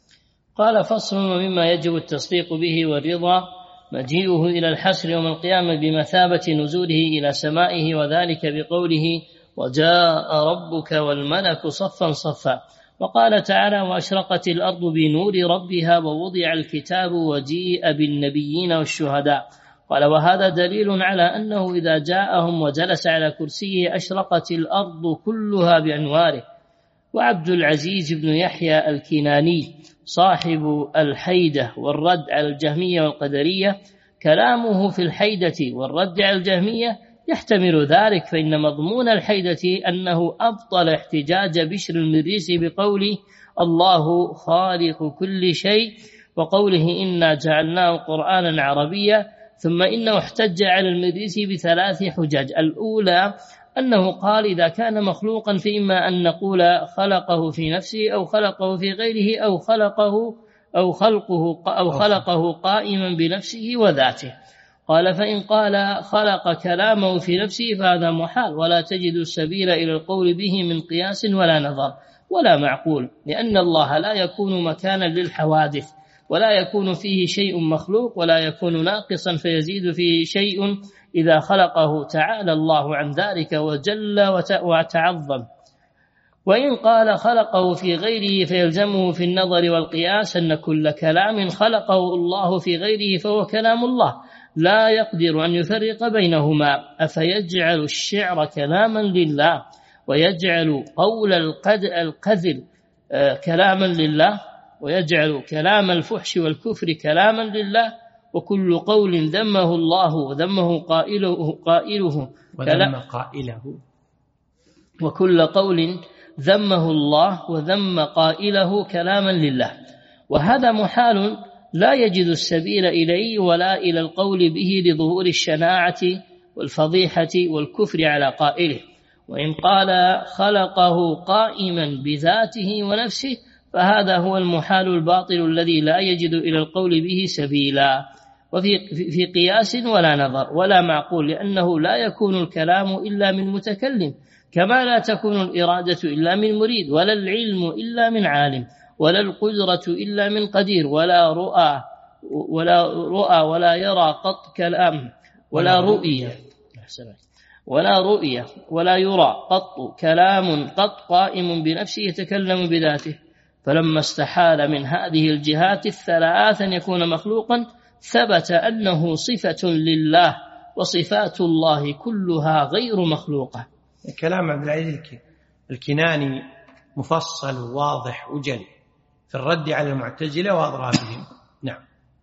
قال: فصل: ومما يجب التصديق به والرضا مجيئه إلى الحشر يوم القيامة بمثابة نزوله إلى سمائه، وذلك بقوله: وجاء ربك والملك صفا صفا. وقال تعالى: وأشرقت الأرض بنور ربها ووضع الكتاب وجيء بالنبيين والشهداء. قال: وهذا دليل على أنه إذا جاءهم وجلس على كرسيه أشرقت الأرض كلها بأنواره. وعبد العزيز بن يحيى الكناني صاحب الحيدة والرد على الجهمية والقدرية كلامه في الحيدة والرد على الجهمية يحتمل ذلك، فإن مضمون الحيدة أنه أبطل احتجاج بشر المريسي بقوله: الله خالق كل شيء، وقوله: إنا جعلناه قرآنا عربيا. ثم إنه احتج على المريسي بثلاث حجج. الأولى أنه قال: إذا كان مخلوقا فإما أن نقول خلقه في نفسه أو خلقه في غيره أو خلقه أو خلقه أو خلقه قائما بنفسه وذاته. قال: فإن قال خلق كلامه في نفسه فهذا محال، ولا تجد السبيل إلى القول به من قياس ولا نظر ولا معقول، لأن الله لا يكون مكانا للحوادث، ولا يكون فيه شيء مخلوق، ولا يكون ناقصا فيزيد فيه شيء إذا خلقه تعالى الله عن ذلك وجل وتعظم. وإن قال خلقه في غيره فيلزمه في النظر والقياس أن كل كلام خلقه الله في غيره فهو كلام الله، لا يقدر أن يفرق بينهما. أفيجعل الشعر كلاما لله ويجعل قول القذل كلاما لله، ويجعل كلام الفحش والكفر كلاما لله، وكل قول ذمه الله وذمه قائله قائله وذم قائله وكل قول ذمه الله وذم قائله كلاما لله. وهذا محال لا يجد السبيل إليه ولا إلى القول به لظهور الشناعة والفضيحة والكفر على قائله. وإن قال خلقه قائما بذاته ونفسه فهذا هو المحال الباطل الذي لا يجد إلى القول به سبيلا، وفي في قياس ولا نظر ولا معقول، لأنه لا يكون الكلام إلا من متكلم، كما لا تكون الإرادة إلا من مريد، ولا العلم إلا من عالم، ولا القدرة إلا من قدير، ولا رؤى ولا رؤى ولا يرى قط كلام ولا رؤية ولا رؤية ولا يرى قط كلام قط قائم بنفسه يتكلم بذاته. فلما استحال من هذه الجهات الثلاث أن يكون مخلوقا ثبت أنه صفة لله، وصفات الله كلها غير مخلوقة. كلام عبد العزيز الكناني مفصل وواضح وجلي في الرد على المعتزلة وأضرابهم. نعم.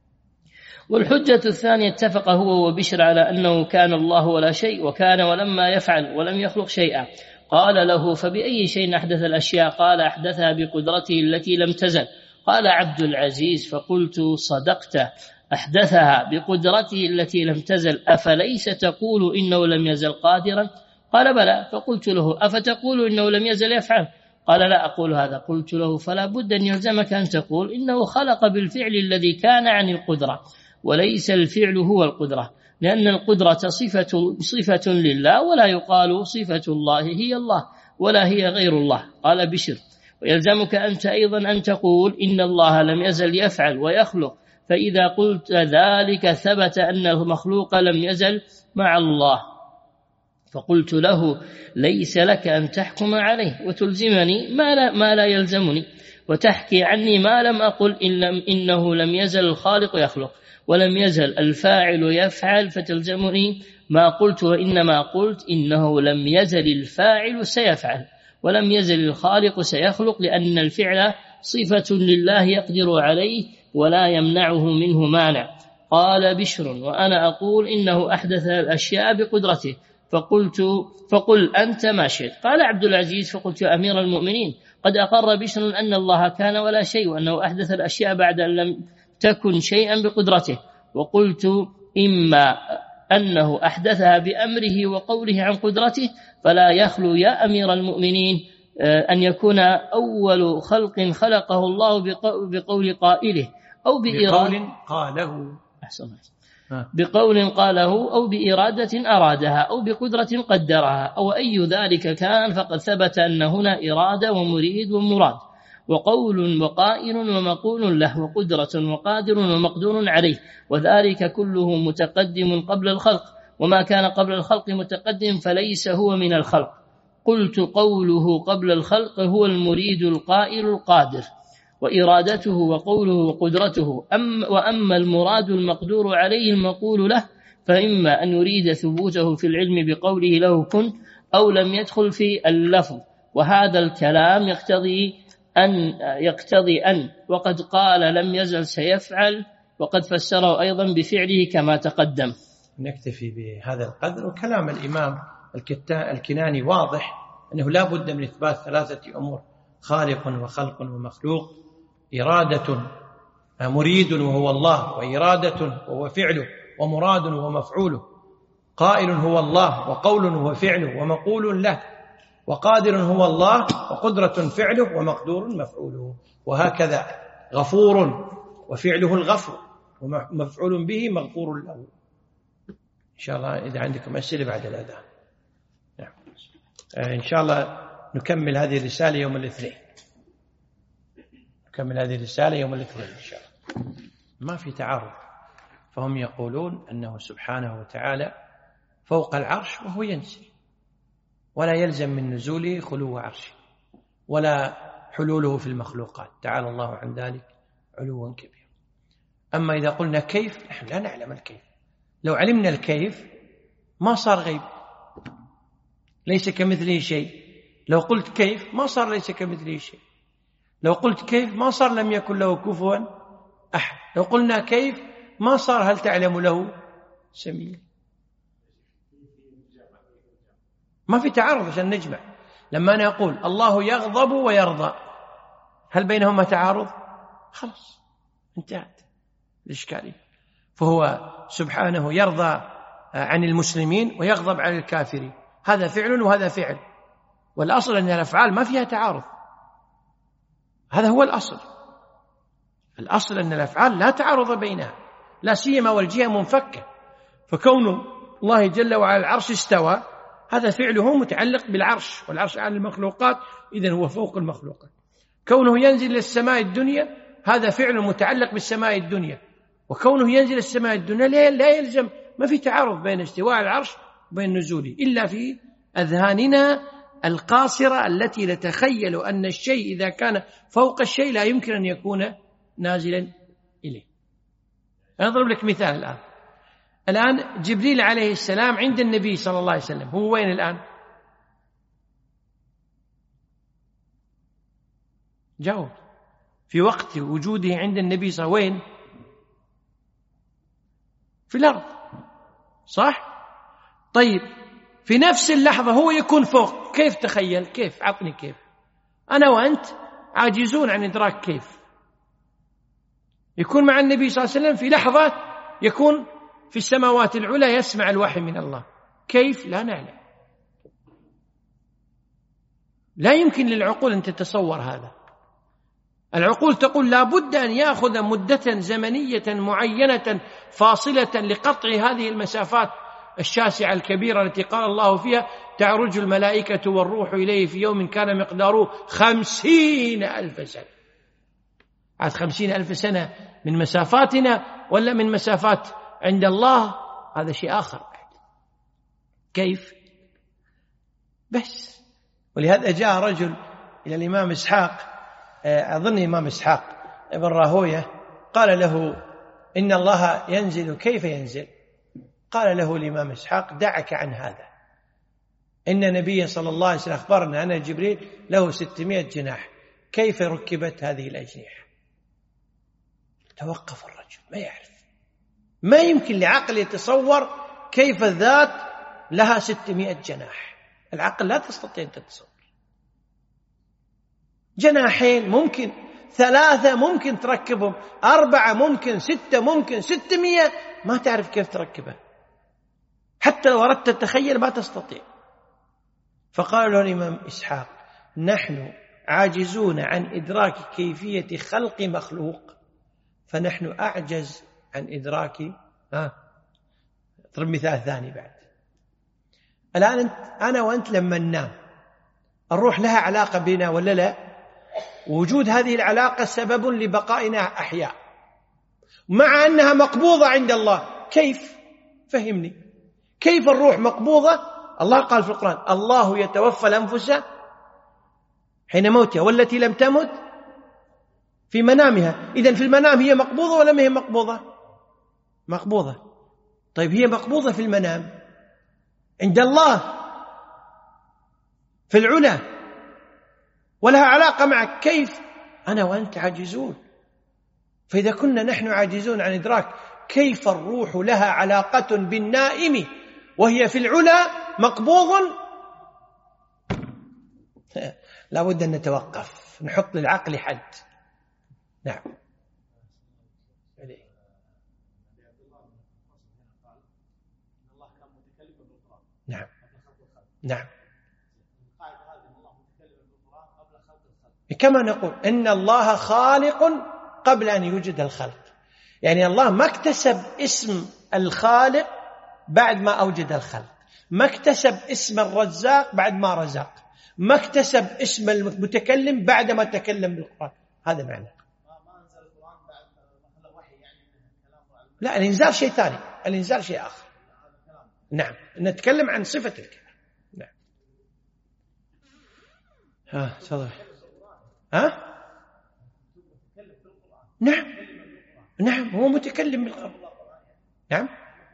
والحجة الثانية اتفق هو وبشر على أنه كان الله ولا شيء، وكان ولما يفعل ولم يخلق شيئا. قال له: فبأي شيء أحدث الأشياء؟ قال: أحدثها بقدرته التي لم تزل. قال عبد العزيز: فقلت: صدقت، أحدثها بقدرته التي لم تزل، أفليس تقول إنه لم يزل قادرا؟ قال: بلى. فقلت له: أفتقول إنه لم يزل يفعل؟ قال: لا أقول هذا. قلت له: فلا بد أن يلزمك أن تقول إنه خلق بالفعل الذي كان عن القدرة، وليس الفعل هو القدرة، لأن القدرة صفة, صفة لله، ولا يقال صفة الله هي الله ولا هي غير الله. قال بشر: ويلزمك أنت أيضا أن تقول إن الله لم يزل يفعل ويخلق، فإذا قلت ذلك ثبت أن المخلوق لم يزل مع الله. فقلت له: ليس لك أن تحكم عليه وتلزمني ما لا, ما لا يلزمني، وتحكي عني ما لم أقل إن لم إنه لم يزل الخالق يخلق ولم يزل الفاعل يفعل، فتلزمني ما قلت، وإنما قلت إنه لم يزل الفاعل سيفعل ولم يزل الخالق سيخلق، لأن الفعل صفة لله يقدر عليه ولا يمنعه منه مانع. قال بشر: وأنا أقول إنه أحدث الأشياء بقدرته، فقلت فقل أنت ما شئت. قال عبد العزيز: فقلت: يا أمير المؤمنين، قد أقر بشر أن الله كان ولا شيء، وأنه أحدث الأشياء بعد أن لم تكن شيئا بقدرته. وقلت: إما أنه أحدثها بأمره وقوله عن قدرته، فلا يخلو يا أمير المؤمنين أن يكون أول خلق خلقه الله بقول قائله أو بإرادة بقول قاله أحسن بقول قاله أو بإرادة أرادها أو بقدرة قدرها أو أي ذلك كان، فقد ثبت أن هنا إرادة ومريد ومراد، وقول وقائل ومقول له، وقدرة وقادر ومقدور عليه، وذلك كله متقدم قبل الخلق، وما كان قبل الخلق متقدم فليس هو من الخلق. قلت: قوله قبل الخلق هو المريد القائل القادر، وإرادته وقوله وقدرته، أم وأما المراد المقدور عليه المقول له، فإما أن يريد ثبوته في العلم بقوله له كن، أو لم يدخل في اللفظ، وهذا الكلام يقتضي أن يقتضي أن وقد قال لم يزل سيفعل، وقد فسره أيضا بفعله كما تقدم. نكتفي بهذا القدر. وكلام الإمام الكناني واضح أنه لا بد من إثبات ثلاثة أمور: خالق وخلق ومخلوق، إرادة مريد وهو الله، وإرادة وهو فعله، ومراد وهو مفعوله، قائل هو الله، وقول هو فعله ومقول له، وقادر هو الله، وقدرة فعله ومقدور مفعوله. وهكذا غفور وفعله الغفر، ومفعول به مغفور له. إن شاء الله إذا عندكم أسئلة بعد الأذان. نعم. إن شاء الله نكمل هذه الرسالة يوم الاثنين. نكمل هذه الرسالة يوم الاثنين إن شاء الله. ما في تعارض، فهم يقولون أنه سبحانه وتعالى فوق العرش وهو ينزل، ولا يلزم من نزوله خلو عرشه ولا حلوله في المخلوقات، تعالى الله عن ذلك علوا كبيرا. أما إذا قلنا كيف، نحن لا نعلم الكيف. لو علمنا الكيف ما صار غيب، ليس كمثله شيء. لو قلت كيف ما صار ليس كمثله شيء. لو قلت كيف ما صار لم يكن له كفوا أحد. لو قلنا كيف ما صار هل تعلم له سميع. ما في تعارض عشان نجمع. لما أنا أقول الله يغضب ويرضى، هل بينهما تعارض؟ خلاص انتهت الإشكالية. فهو سبحانه يرضى عن المسلمين ويغضب عن الكافرين، هذا فعل وهذا فعل، والأصل أن الأفعال ما فيها تعارض. هذا هو الأصل. الأصل أن الأفعال لا تعارض بينها، لا سيما والجهة منفكة. فكون الله جل وعلا العرش استوى، هذا فعله متعلق بالعرش، والعرش على المخلوقات، إذن هو فوق المخلوقات. كونه ينزل إلى السماء الدنيا، هذا فعل متعلق بالسماء الدنيا. وكونه ينزل السماء الدنيا لا يلزم، ما في تعارض بين استواء العرش وبين نزوله، إلا في أذهاننا القاصرة التي نتخيل أن الشيء إذا كان فوق الشيء لا يمكن أن يكون نازلا إليه. أضرب لك مثال الآن. الآن جبريل عليه السلام عند النبي صلى الله عليه وسلم، هو وين الآن؟ جاوب. في وقت وجوده عند النبي صلى الله عليه وسلم وين؟ في الأرض، صح؟ طيب في نفس اللحظة هو يكون فوق، كيف تخيل؟ كيف؟ عطني كيف. أنا وأنت عاجزون عن إدراك كيف يكون مع النبي صلى الله عليه وسلم في لحظة يكون في السماوات العلى يسمع الوحي من الله، كيف؟ لا نعلم. لا يمكن للعقول أن تتصور هذا. العقول تقول لا بد أن يأخذ مدة زمنية معينة فاصلة لقطع هذه المسافات الشاسعة الكبيرة التي قال الله فيها تعرج الملائكة والروح إليه في يوم كان مقداره خمسين ألف سنة. عاد خمسين ألف سنة من مسافاتنا ولا من مسافات عند الله؟ هذا شيء آخر. كيف؟ بس. ولهذا جاء رجل إلى الإمام إسحاق، أظن الإمام إسحاق ابن راهوية، قال له إن الله ينزل، كيف ينزل؟ قال له الإمام إسحاق دعك عن هذا، إن النبي صلى الله عليه وسلم أخبرنا أن جبريل له ستمائة جناح، كيف ركبت هذه الأجنحة؟ توقف الرجل، ما يعرف، ما يمكن لعقل يتصور كيف الذات لها ستمائة جناح. العقل لا تستطيع أن تتصور. جناحين ممكن، ثلاثة ممكن تركبهم، أربعة ممكن، ستة ممكن، ستمائة ما تعرف كيف تركبها، حتى لو أردت تتخيل ما تستطيع. فقال له الإمام إسحاق نحن عاجزون عن إدراك كيفية خلق مخلوق، فنحن أعجز عن إدراك. ها اضرب مثال ثاني بعد. الآن أنت أنا وأنت لما ننام الروح لها علاقة بنا ولا لا؟ وجود هذه العلاقة سبب لبقائنا أحياء، مع أنها مقبوضة عند الله. كيف؟ فهمني، كيف الروح مقبوضة؟ الله قال في القرآن الله يتوفى الأنفس حين موتها والتي لم تمت في منامها. إذن في المنام هي مقبوضة ولا ما هي مقبوضة؟ مقبوضة. طيب هي مقبوضة في المنام عند الله في العلا ولها علاقة معك. كيف؟ أنا وأنت عاجزون. فإذا كنا نحن عاجزون عن إدراك كيف الروح لها علاقة بالنائم وهي في العلا مقبوض، لا بد أن نتوقف، نحط للعقل حد. نعم. نعم نعم كما نقول إن الله خالق قبل أن يوجد الخلق، يعني الله ما اكتسب اسم الخالق بعد ما أوجد الخلق، ما اكتسب اسم الرزاق بعد ما رزق، ما اكتسب اسم المتكلم بعد ما تكلم بالقرآن. هذا معنى. لا، الإنزال شيء ثاني، الإنزال شيء آخر. نعم، نتكلم عن صفة الكلام. نعم. ها تفضل. ها؟ نعم نعم هو متكلم بالقرآن. نعم.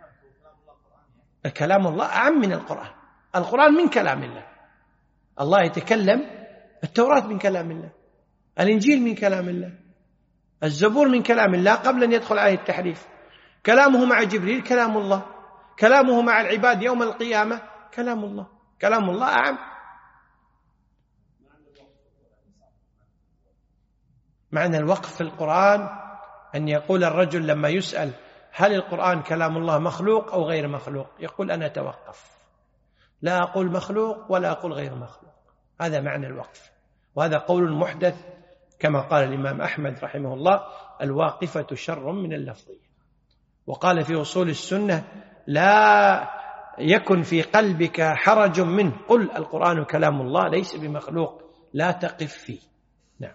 الكلام الله أعم من القرآن. القرآن من كلام الله. الله يتكلم، التوراة من كلام الله، الإنجيل من كلام الله، الزبور من كلام الله قبل أن يدخل عليه التحريف، كلامه مع جبريل كلام الله، كلامه مع العباد يوم القيامة كلام الله. كلام الله أعم. معنى الوقف في القرآن أن يقول الرجل لما يسأل هل القرآن كلام الله مخلوق أو غير مخلوق، يقول أنا توقف، لا أقول مخلوق ولا أقول غير مخلوق. هذا معنى الوقف، وهذا قول محدث كما قال الإمام أحمد رحمه الله الواقفة شر من اللفظية. وقال في أصول السنة لا يكن في قلبك حرج منه، قل القرآن كلام الله ليس بمخلوق، لا تقف فيه. نعم.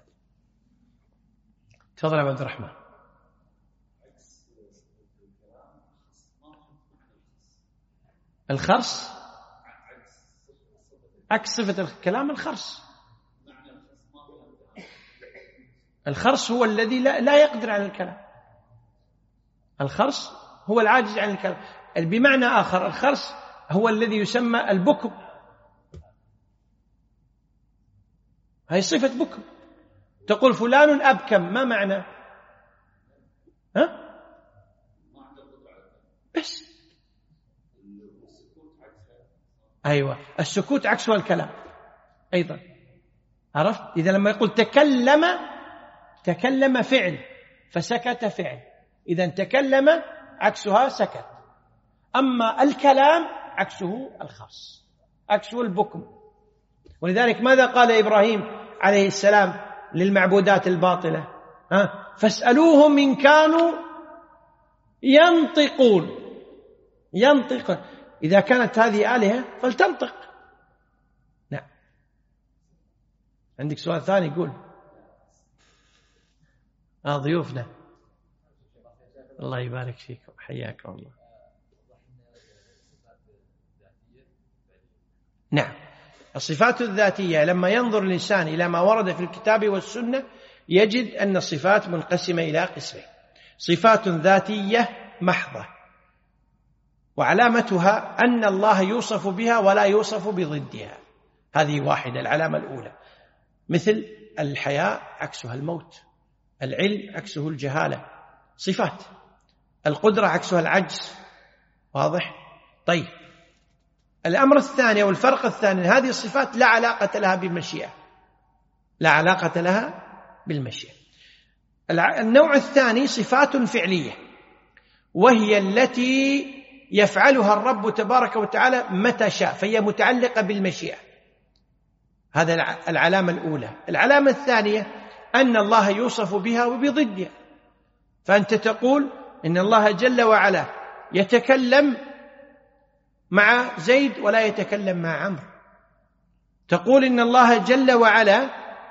تفضل عبد الرحمن. الخرس عكس صفة الكلام. الخرس الخرس هو الذي لا, لا يقدر على الكلام. الخرس هو العاجز عن الكلام. بمعنى آخر الخرس هو الذي يسمى البكم، هي صفة بكم. تقول فلان أبكم، ما معنى؟ ها؟ بس أيوة، السكوت عكسه الكلام أيضا. عرفت؟ إذا لما يقول تكلم، تكلم فعل، فسكت فعل، إذا تكلم عكسها سكت. أما الكلام عكسه الخرس، عكسه البكم. ولذلك ماذا قال إبراهيم عليه السلام للمعبودات الباطلة؟ ها؟ فاسألوهم إن كانوا ينطقون. ينطق إذا كانت هذه آلهة فلتنطق. نعم. عندك سؤال ثاني؟ قول. آه ضيوفنا الله يبارك فيكم، حياكم الله. نعم، الصفات الذاتية لما ينظر الإنسان إلى ما ورد في الكتاب والسنة يجد أن الصفات منقسمة إلى قسمين: صفات ذاتية محضة، وعلامتها أن الله يوصف بها ولا يوصف بضدها. هذه واحدة، العلامة الأولى، مثل الحياة عكسها الموت، العلم عكسه الجهالة، صفات. القدرة عكسها العجز، واضح؟ طيب، الأمر الثاني والفرق الثاني، هذه الصفات لا علاقة لها بالمشيئة، لا علاقة لها بالمشيئة. النوع الثاني صفات فعلية، وهي التي يفعلها الرب تبارك وتعالى متى شاء، فهي متعلقة بالمشيئة. هذا العلامة الأولى. العلامة الثانية أن الله يوصف بها وبضدها، فأنت تقول إن الله جل وعلا يتكلم مع زيد ولا يتكلم مع عمرو، تقول إن الله جل وعلا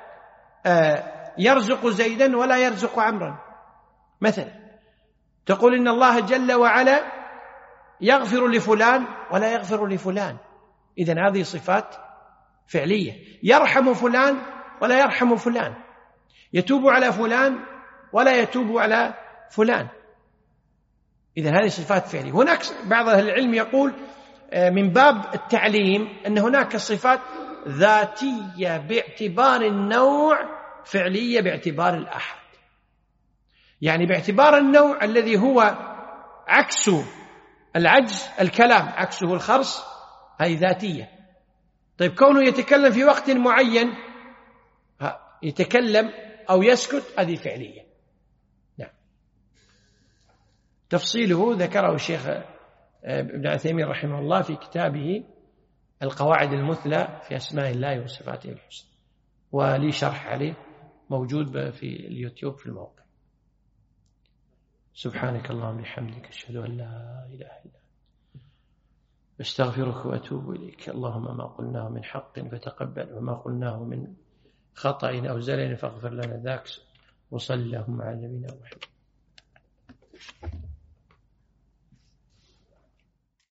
يرزق زيدا ولا يرزق عمرا مثلا، تقول إن الله جل وعلا يغفر لفلان ولا يغفر لفلان. إذن هذه صفات فعلية. يرحم فلان ولا يرحم فلان، يتوب على فلان ولا يتوب على فلان. إذن هذه صفات فعلية. هناك بعض أهل العلم يقول من باب التعليم أن هناك صفات ذاتية باعتبار النوع، فعلية باعتبار الأحد. يعني باعتبار النوع الذي هو عكس العجز، الكلام عكسه الخرس، هذه ذاتية. طيب، كونه يتكلم في وقت معين، يتكلم أو يسكت، هذه فعلية. نعم. تفصيله ذكره الشيخ ابن عثيمين رحمه الله في كتابه القواعد المثلى في أسماء الله وصفاته الحسنى، ولي شرح عليه موجود في اليوتيوب في الموقع. سبحانك اللهم وبحمدك، أشهد أن لا إله إلا أنت، أستغفرك وأتوب إليك. اللهم ما قلناه من حق فتقبل، وما قلناه من خطأ أو زلل فاغفر لنا ذاك. وصلى اللهم على نبينا محمد.